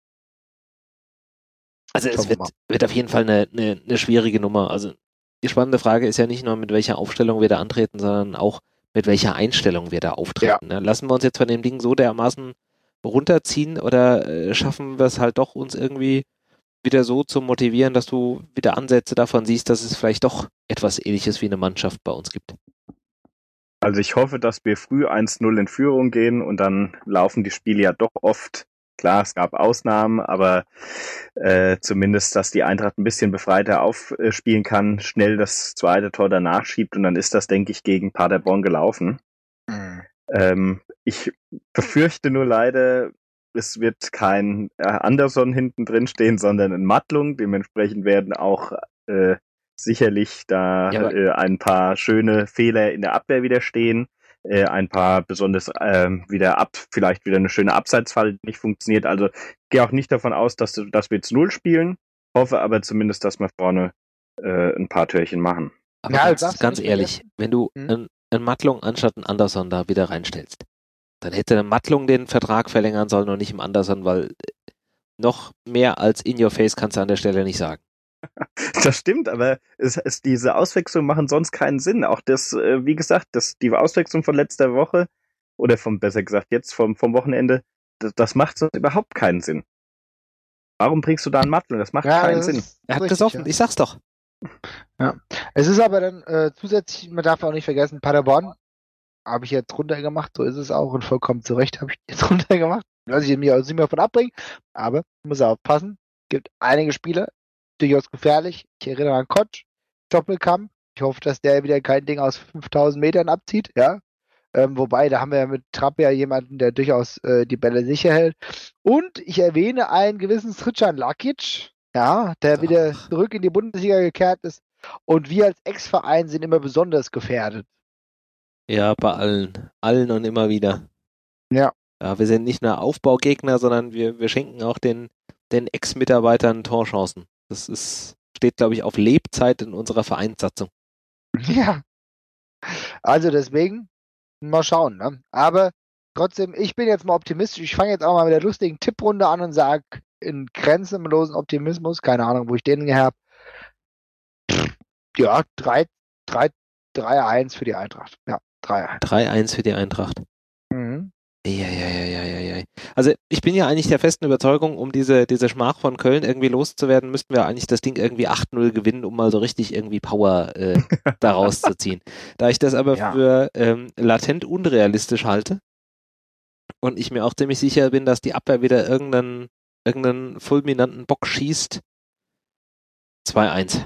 Also
Schauen
es
wir
wird,
mal.
wird auf jeden Fall eine, eine, eine schwierige Nummer. Also die spannende Frage ist ja nicht nur, mit welcher Aufstellung wir da antreten, sondern auch, mit welcher Einstellung wir da auftreten. Ne? Lassen wir uns jetzt von dem Ding so dermaßen runterziehen oder äh, schaffen wir es halt doch, uns irgendwie wieder so zu motivieren, dass du wieder Ansätze davon siehst, dass es vielleicht doch etwas Ähnliches wie eine Mannschaft bei uns gibt?
Also ich hoffe, dass wir früh eins null in Führung gehen und dann laufen die Spiele ja doch oft. Klar, es gab Ausnahmen, aber äh, zumindest, dass die Eintracht ein bisschen befreiter aufspielen kann, schnell das zweite Tor danach schiebt und dann ist das, denke ich, gegen Paderborn gelaufen.
Mhm.
Ähm, ich befürchte nur leider, es wird kein äh, Anderson hinten drin stehen, sondern ein Mattlung. Dementsprechend werden auch äh, sicherlich da
Ja, aber-
äh, ein paar schöne Fehler in der Abwehr wieder stehen. Äh, ein paar besonders ähm, wieder ab, vielleicht wieder eine schöne Abseitsfalle, die nicht funktioniert. Also gehe auch nicht davon aus, dass, dass wir jetzt null spielen. Hoffe aber zumindest, dass wir vorne äh, ein paar Türchen machen.
Aber
Ja, das
ganz,
darfst du
ganz
nicht
ehrlich,
vergessen.
wenn du
Hm?
einen, einen Mattlung anstatt einen Anderson da wieder reinstellst, dann hätte der Mattlung den Vertrag verlängern sollen und nicht im Anderson, weil noch mehr als in your face kannst du an der Stelle nicht sagen.
Das stimmt, aber es, es, diese Auswechslungen machen sonst keinen Sinn. Auch das, äh, wie gesagt, das, die Auswechslung von letzter Woche, oder vom, besser gesagt jetzt vom, vom Wochenende, das, das macht sonst überhaupt keinen Sinn. Warum bringst du da einen Mattel? Das macht
Ja,
keinen
das
Sinn.
ist
Er hat
richtig,
gesoffen,
ja.
ich sag's doch.
Es ist aber dann äh, zusätzlich, man darf auch nicht vergessen, Paderborn habe ich jetzt runtergemacht, so ist es auch und vollkommen zu Recht habe ich jetzt runtergemacht. Lass ich mich auch nicht mehr von abbringen, aber muss aufpassen. Gibt einige Spieler, durchaus gefährlich. Ich erinnere an Kotsch, Doppelkamp. Ich hoffe, dass der wieder kein Ding aus fünftausend Metern abzieht, ja. Ähm, wobei, da haben wir ja mit Trapp ja jemanden, der durchaus äh, die Bälle sicher hält. Und ich erwähne einen gewissen Srđan Lakić, ja, der
Ach.
wieder zurück in die Bundesliga gekehrt ist. Und wir als Ex-Verein sind immer besonders gefährdet.
Ja, bei allen. Allen und immer wieder.
Ja.
Ja, wir sind nicht nur Aufbaugegner, sondern wir, wir schenken auch den, den Ex-Mitarbeitern Torchancen. Das ist, steht, glaube ich, auf Lebzeit in unserer Vereinssatzung.
Ja. Also deswegen, mal schauen. Ne? Aber trotzdem, ich bin jetzt mal optimistisch. Ich fange jetzt auch mal mit der lustigen Tipprunde an und sage in grenzenlosen Optimismus, keine Ahnung, wo ich den her habe. Ja, drei eins für die Eintracht. Ja, drei eins.
drei eins für die Eintracht.
Mhm.
Ja, ja, ja, ja, ja, ja. Also ich bin ja eigentlich der festen Überzeugung, um diese, diese Schmach von Köln irgendwie loszuwerden, müssten wir eigentlich das Ding irgendwie acht null gewinnen, um mal so richtig irgendwie Power äh, daraus zu ziehen. Da ich das aber
Ja.
für ähm, latent unrealistisch halte und ich mir auch ziemlich sicher bin, dass die Abwehr wieder irgendeinen, irgendeinen fulminanten Bock schießt, zwei eins.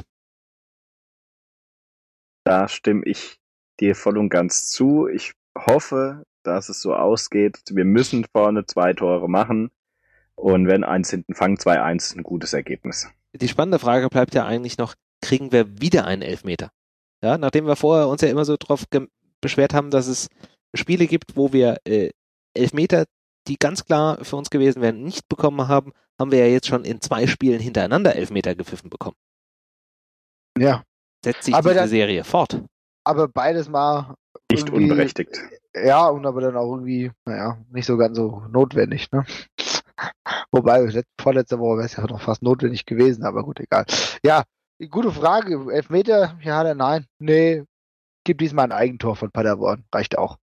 Da stimme ich dir voll und ganz zu. Ich hoffe, dass es so ausgeht. Wir müssen vorne zwei Tore machen. Und wenn eins hinten fangen, zwei eins ist ein gutes Ergebnis.
Die spannende Frage bleibt ja eigentlich noch, kriegen wir wieder einen Elfmeter? Ja, nachdem wir vorher uns ja immer so drauf beschwert haben, dass es Spiele gibt, wo wir äh, Elfmeter, die ganz klar für uns gewesen wären, nicht bekommen haben, haben wir ja jetzt schon in zwei Spielen hintereinander Elfmeter gepfiffen bekommen.
Ja.
Setzt sich
Aber
diese
dann-
Serie fort.
Aber beides mal.
Nicht
irgendwie-
unberechtigt.
Ja, und aber dann auch irgendwie, naja, nicht so ganz so notwendig, ne? Wobei, letzte, vorletzte Woche wäre es ja noch fast notwendig gewesen, aber gut, egal. Ja, gute Frage. Elfmeter, ja oder nein? Nee, gibt diesmal ein Eigentor von Paderborn. Reicht auch.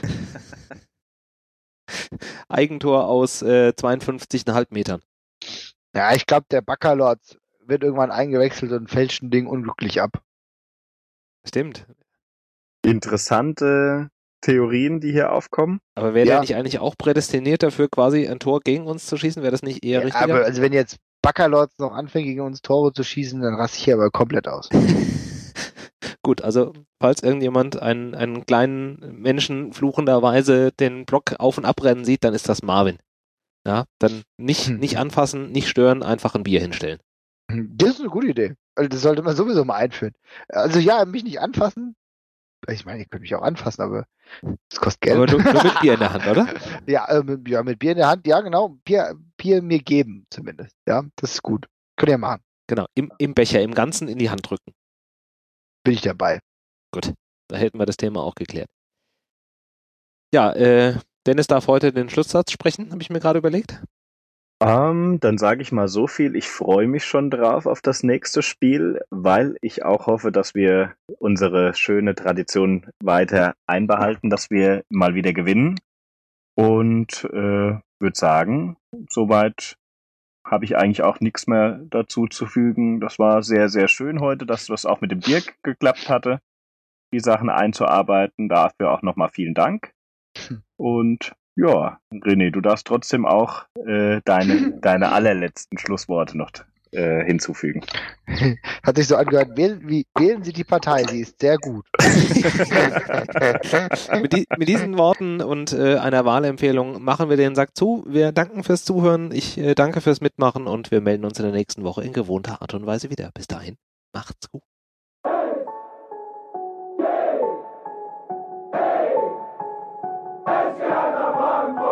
Eigentor aus äh, zweiundfünfzig Komma fünf Metern.
Ja, ich glaube, der Baccalord wird irgendwann eingewechselt und fälscht ein Ding unglücklich ab.
Stimmt.
Interessante Theorien, die hier aufkommen.
Aber wäre
Ja.
der nicht eigentlich auch prädestiniert dafür, quasi ein Tor gegen uns zu schießen? Wäre das nicht eher
Ja,
richtiger?
aber also wenn jetzt Baccalord noch anfängt, gegen uns Tore zu schießen, dann raste ich hier aber komplett aus.
Gut, also falls irgendjemand einen, einen kleinen Menschen fluchenderweise den Block auf- und abrennen sieht, dann ist das Marvin. Ja, dann nicht, nicht anfassen, nicht stören, einfach ein Bier hinstellen.
Das ist eine gute Idee. Also das sollte man sowieso mal einführen. Also ja, mich nicht anfassen. Ich meine, ihr könnt mich auch anfassen, aber das kostet Geld.
Aber nur, nur mit Bier in der Hand, oder?
Ja, äh, mit, ja, mit Bier in der Hand, ja genau. Bier, Bier mir geben zumindest. Ja, das ist gut. Könnt ihr machen.
Genau, im, im Becher, im Ganzen in die Hand drücken.
Bin ich dabei.
Gut, da hätten wir das Thema auch geklärt. Ja, äh, Dennis darf heute den Schlusssatz sprechen, habe ich mir gerade überlegt.
Um, dann sage ich mal so viel, ich freue mich schon drauf auf das nächste Spiel, weil ich auch hoffe, dass wir unsere schöne Tradition weiter einbehalten, dass wir mal wieder gewinnen. Und äh, würde sagen, soweit habe ich eigentlich auch nichts mehr dazu zu fügen. Das war sehr, sehr schön heute, dass das auch mit dem Dirk geklappt hatte, die Sachen einzuarbeiten. Dafür auch nochmal vielen Dank. Und ja, René, du darfst trotzdem auch äh, deine, deine allerletzten Schlussworte noch äh, hinzufügen.
Hat sich so angehört, wählen, wie, wählen Sie die Partei, sie ist sehr gut.
mit, die, mit diesen Worten und äh, einer Wahlempfehlung machen wir den Sack zu. Wir danken fürs Zuhören, ich äh, danke fürs Mitmachen und wir melden uns in der nächsten Woche in gewohnter Art und Weise wieder. Bis dahin, macht's gut.
It's got the